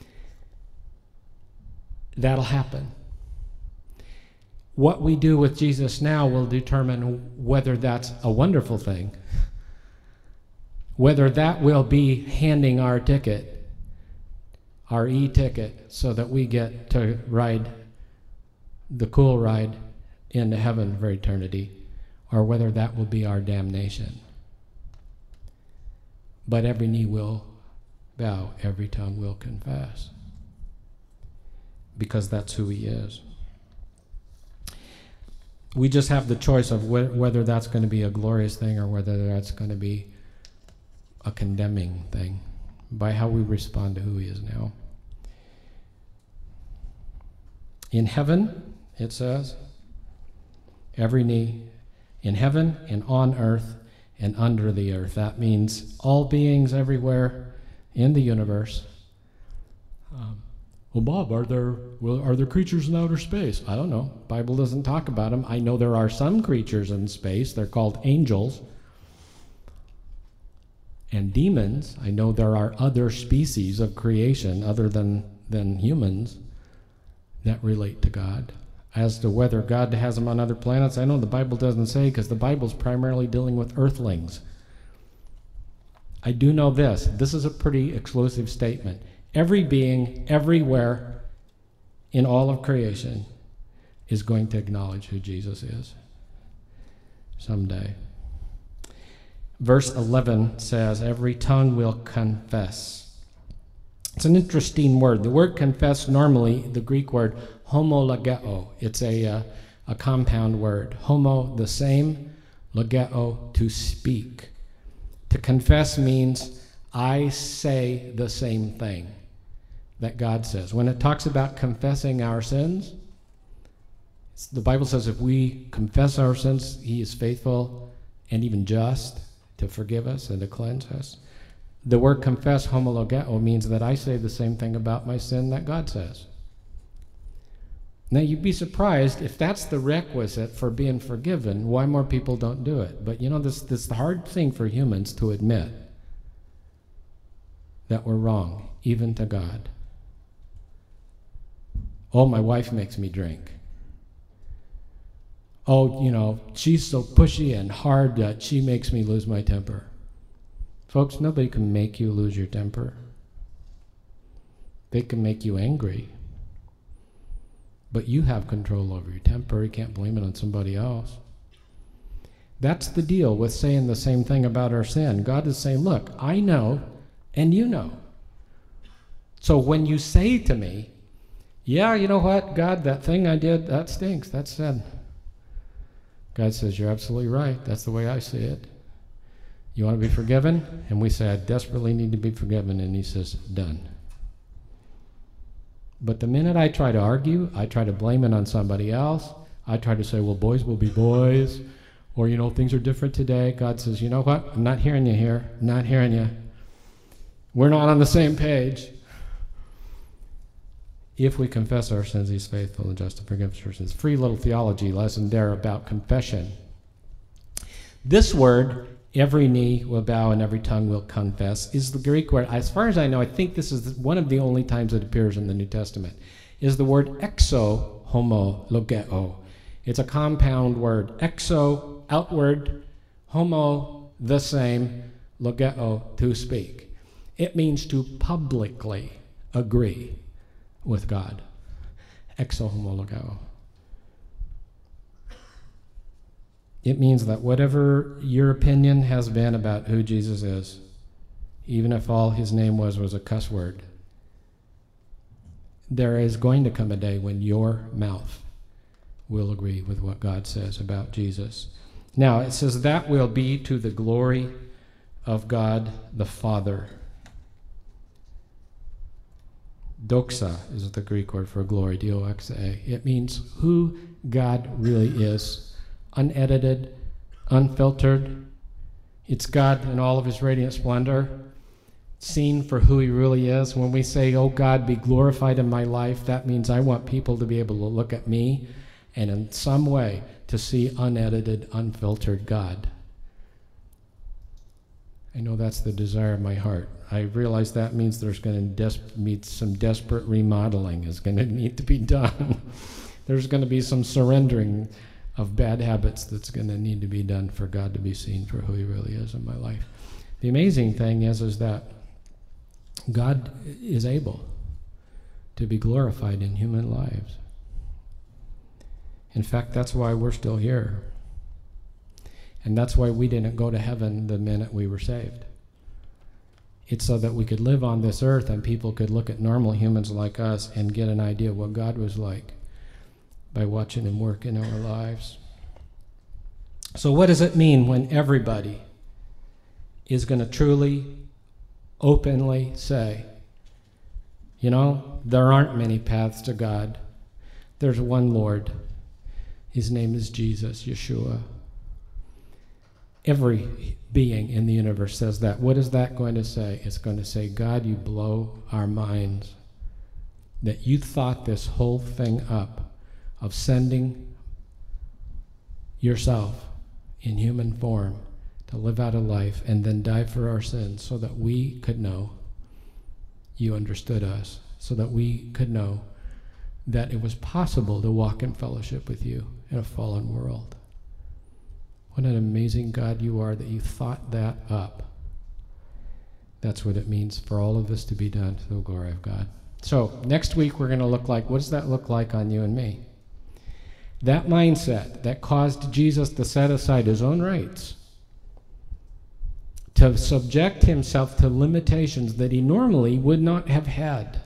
That'll happen. What we do with Jesus now will determine whether that's a wonderful thing, whether that will be handing our ticket, our e-ticket, so that we get to ride the cool ride into heaven for eternity, or whether that will be our damnation. But every knee will bow, every tongue will confess, because that's who he is. We just have the choice of whether that's going to be a glorious thing or whether that's going to be a condemning thing by how we respond to who he is now. In heaven, it says, every knee, in heaven and on earth and under the earth. That means all beings everywhere in the universe. Well, Bob, are there creatures in outer space? I don't know. Bible doesn't talk about them. I know there are some creatures in space. They're called angels and demons. I know there are other species of creation other than humans that relate to God. As to whether God has them on other planets, I know the Bible doesn't say, because the Bible's primarily dealing with earthlings. I do know this. This is a pretty exclusive statement. Every being, everywhere, in all of creation, is going to acknowledge who Jesus is someday. Verse 11 says, every tongue will confess. It's an interesting word. The word confess, normally, the Greek word homologeo. It's a compound word. Homo, the same, logeo, to speak. To confess means I say the same thing that God says. When it talks about confessing our sins, the Bible says if we confess our sins, he is faithful and even just to forgive us and to cleanse us. The word confess, homologeo, means that I say the same thing about my sin that God says. Now, you'd be surprised if that's the requisite for being forgiven, why more people don't do it. But you know, this is the hard thing for humans to admit, that we're wrong, even to God. Oh, my wife makes me drink. Oh, you know, she's so pushy and hard that she makes me lose my temper. Folks, nobody can make you lose your temper. They can make you angry. But you have control over your temper. You can't blame it on somebody else. That's the deal with saying the same thing about our sin. God is saying, look, I know and you know. So when you say to me, yeah, you know what, God, that thing I did, that stinks, that's sin. God says, you're absolutely right. That's the way I see it. You want to be forgiven? And we say, I desperately need to be forgiven. And he says, done. But the minute I try to argue, I try to blame it on somebody else, I try to say, well, boys will be boys, or, things are different today. God says, you know what? I'm not hearing you here. I'm not hearing you. We're not on the same page. If we confess our sins, he's faithful and just to forgive us our sins. Free little theology lesson there about confession. This word, every knee will bow and every tongue will confess, is the Greek word. As far as I know, I think this is one of the only times it appears in the New Testament, is the word exo homo logeo. It's a compound word. Exo, outward, homo, the same, logeo, to speak. It means to publicly agree with God. Exo homo logeo. It means that whatever your opinion has been about who Jesus is, even if all his name was a cuss word, there is going to come a day when your mouth will agree with what God says about Jesus. Now, it says that will be to the glory of God the Father. Doxa is the Greek word for glory, D-O-X-A. It means who God really is, unedited, unfiltered. It's God in all of his radiant splendor, seen for who he really is. When we say, oh God, be glorified in my life, that means I want people to be able to look at me and in some way to see unedited, unfiltered God. I know that's the desire of my heart. I realize that means there's going to be some desperate remodeling is going to need to be done. There's going to be some surrendering of bad habits that's going to need to be done for God to be seen for who he really is in my life. The amazing thing is that God is able to be glorified in human lives. In fact, that's why we're still here. And that's why we didn't go to heaven the minute we were saved. It's so that we could live on this earth and people could look at normal humans like us and get an idea of what God was like by watching him work in our lives. So what does it mean when everybody is going to truly, openly say, there aren't many paths to God. There's one Lord. His name is Jesus, Yeshua. Every being in the universe says that. What is that going to say? It's going to say, God, you blow our minds that you thought this whole thing up of sending yourself in human form to live out a life and then die for our sins so that we could know you understood us, so that we could know that it was possible to walk in fellowship with you in a fallen world. What an amazing God you are that you thought that up. That's what it means for all of this to be done to the glory of God. So next week we're going to look like, what does that look like on you and me? That mindset that caused Jesus to set aside his own rights, to subject himself to limitations that he normally would not have had,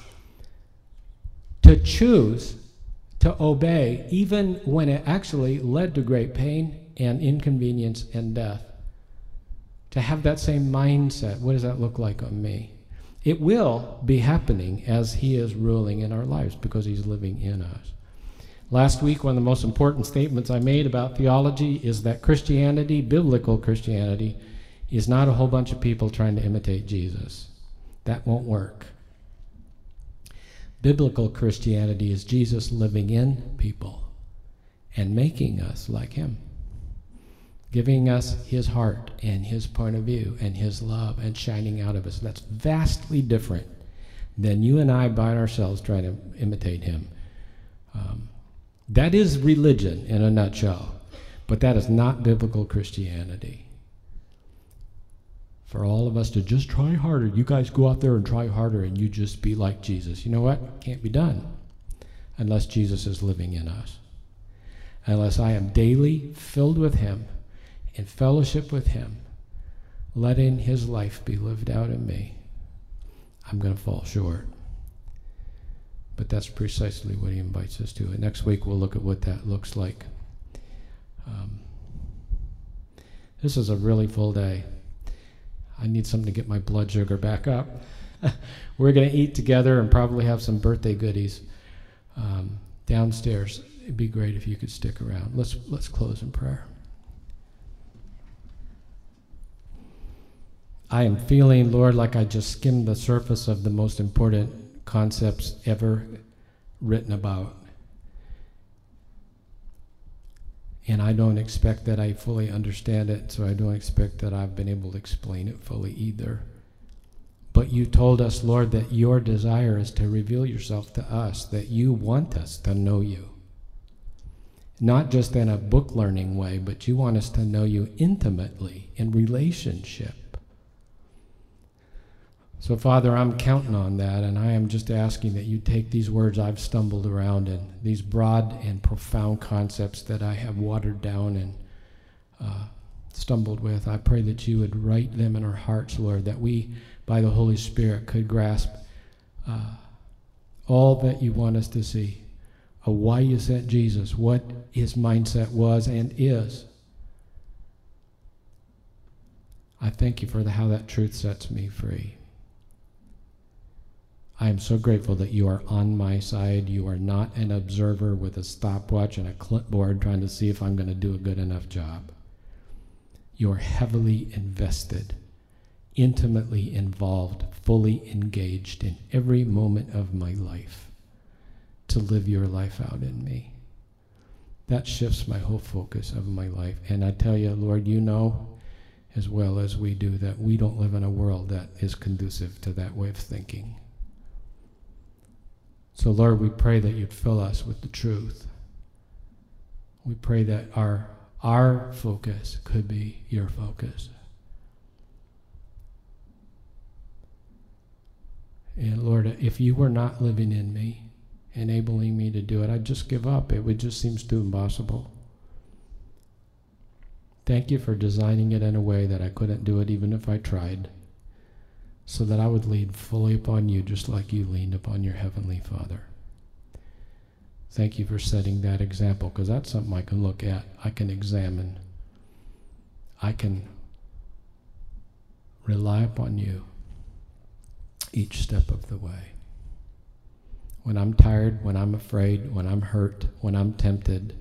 to choose to obey even when it actually led to great pain and inconvenience and death. To have that same mindset, what does that look like on me? It will be happening as he is ruling in our lives because he's living in us. Last week, one of the most important statements I made about theology is that Christianity, biblical Christianity, is not a whole bunch of people trying to imitate Jesus. That won't work. Biblical Christianity is Jesus living in people and making us like him, giving us his heart and his point of view and his love and shining out of us. That's vastly different than you and I by ourselves trying to imitate him. That is religion in a nutshell, but that is not biblical Christianity. For all of us to just try harder, you guys go out there and try harder and you just be like Jesus. You know what? Can't be done unless Jesus is living in us. Unless I am daily filled with him, in fellowship with him, letting his life be lived out in me, I'm going to fall short. But that's precisely what he invites us to. And next week we'll look at what that looks like. This is a really full day. I need something to get my blood sugar back up. We're going to eat together and probably have some birthday goodies downstairs. it'd be great if you could stick around. Let's close in prayer. I am feeling, Lord, like I just skimmed the surface of the most important concepts ever written about. And I don't expect that I fully understand it, so I don't expect that I've been able to explain it fully either. But you told us, Lord, that your desire is to reveal yourself to us, that you want us to know you. Not just in a book learning way, but you want us to know you intimately, in relationship. So, Father, I'm counting on that, and I am just asking that you take these words I've stumbled around in, these broad and profound concepts that I have watered down and stumbled with. I pray that you would write them in our hearts, Lord, that we, by the Holy Spirit, could grasp all that you want us to see, of why you sent Jesus, what his mindset was and is. I thank you for how that truth sets me free. I am so grateful that you are on my side. You are not an observer with a stopwatch and a clipboard trying to see if I'm going to do a good enough job. You are heavily invested, intimately involved, fully engaged in every moment of my life to live your life out in me. That shifts my whole focus of my life. And I tell you, Lord, you know as well as we do that we don't live in a world that is conducive to that way of thinking. So, Lord, we pray that you'd fill us with the truth. We pray that our focus could be your focus. And, Lord, if you were not living in me, enabling me to do it, I'd just give up. It would just seem too impossible. Thank you for designing it in a way that I couldn't do it even if I tried, so that I would lean fully upon you just like you leaned upon your Heavenly Father. Thank you for setting that example, because that's something I can look at, I can examine, I can rely upon you each step of the way. When I'm tired, when I'm afraid, when I'm hurt, when I'm tempted,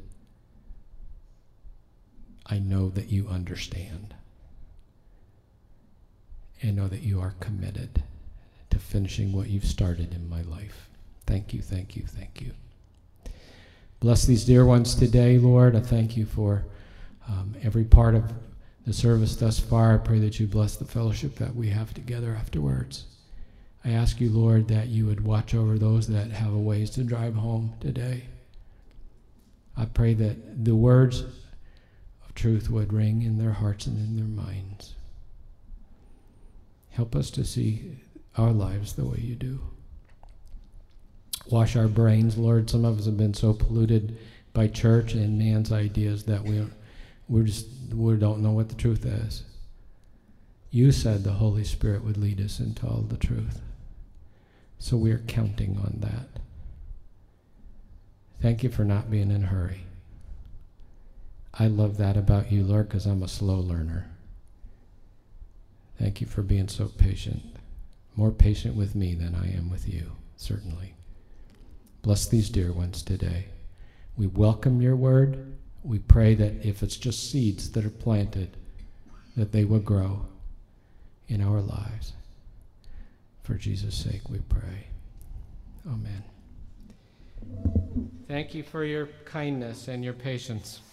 I know that you understand. And know that you are committed to finishing what you've started in my life. Thank you, thank you, thank you. Bless these dear ones today, Lord. I thank you for every part of the service thus far. I pray that you bless the fellowship that we have together afterwards. I ask you, Lord, that you would watch over those that have a ways to drive home today. I pray that the words of truth would ring in their hearts and in their minds. Help us to see our lives the way you do. Wash our brains, Lord. Some of us have been so polluted by church and man's ideas that we don't know what the truth is. You said the Holy Spirit would lead us into all the truth. So we are counting on that. Thank you for not being in a hurry. I love that about you, Lord, because I'm a slow learner. Thank you for being so patient. More patient with me than I am with you, certainly. Bless these dear ones today. We welcome your word. We pray that if it's just seeds that are planted, that they will grow in our lives. For Jesus' sake we pray. Amen. Thank you for your kindness and your patience.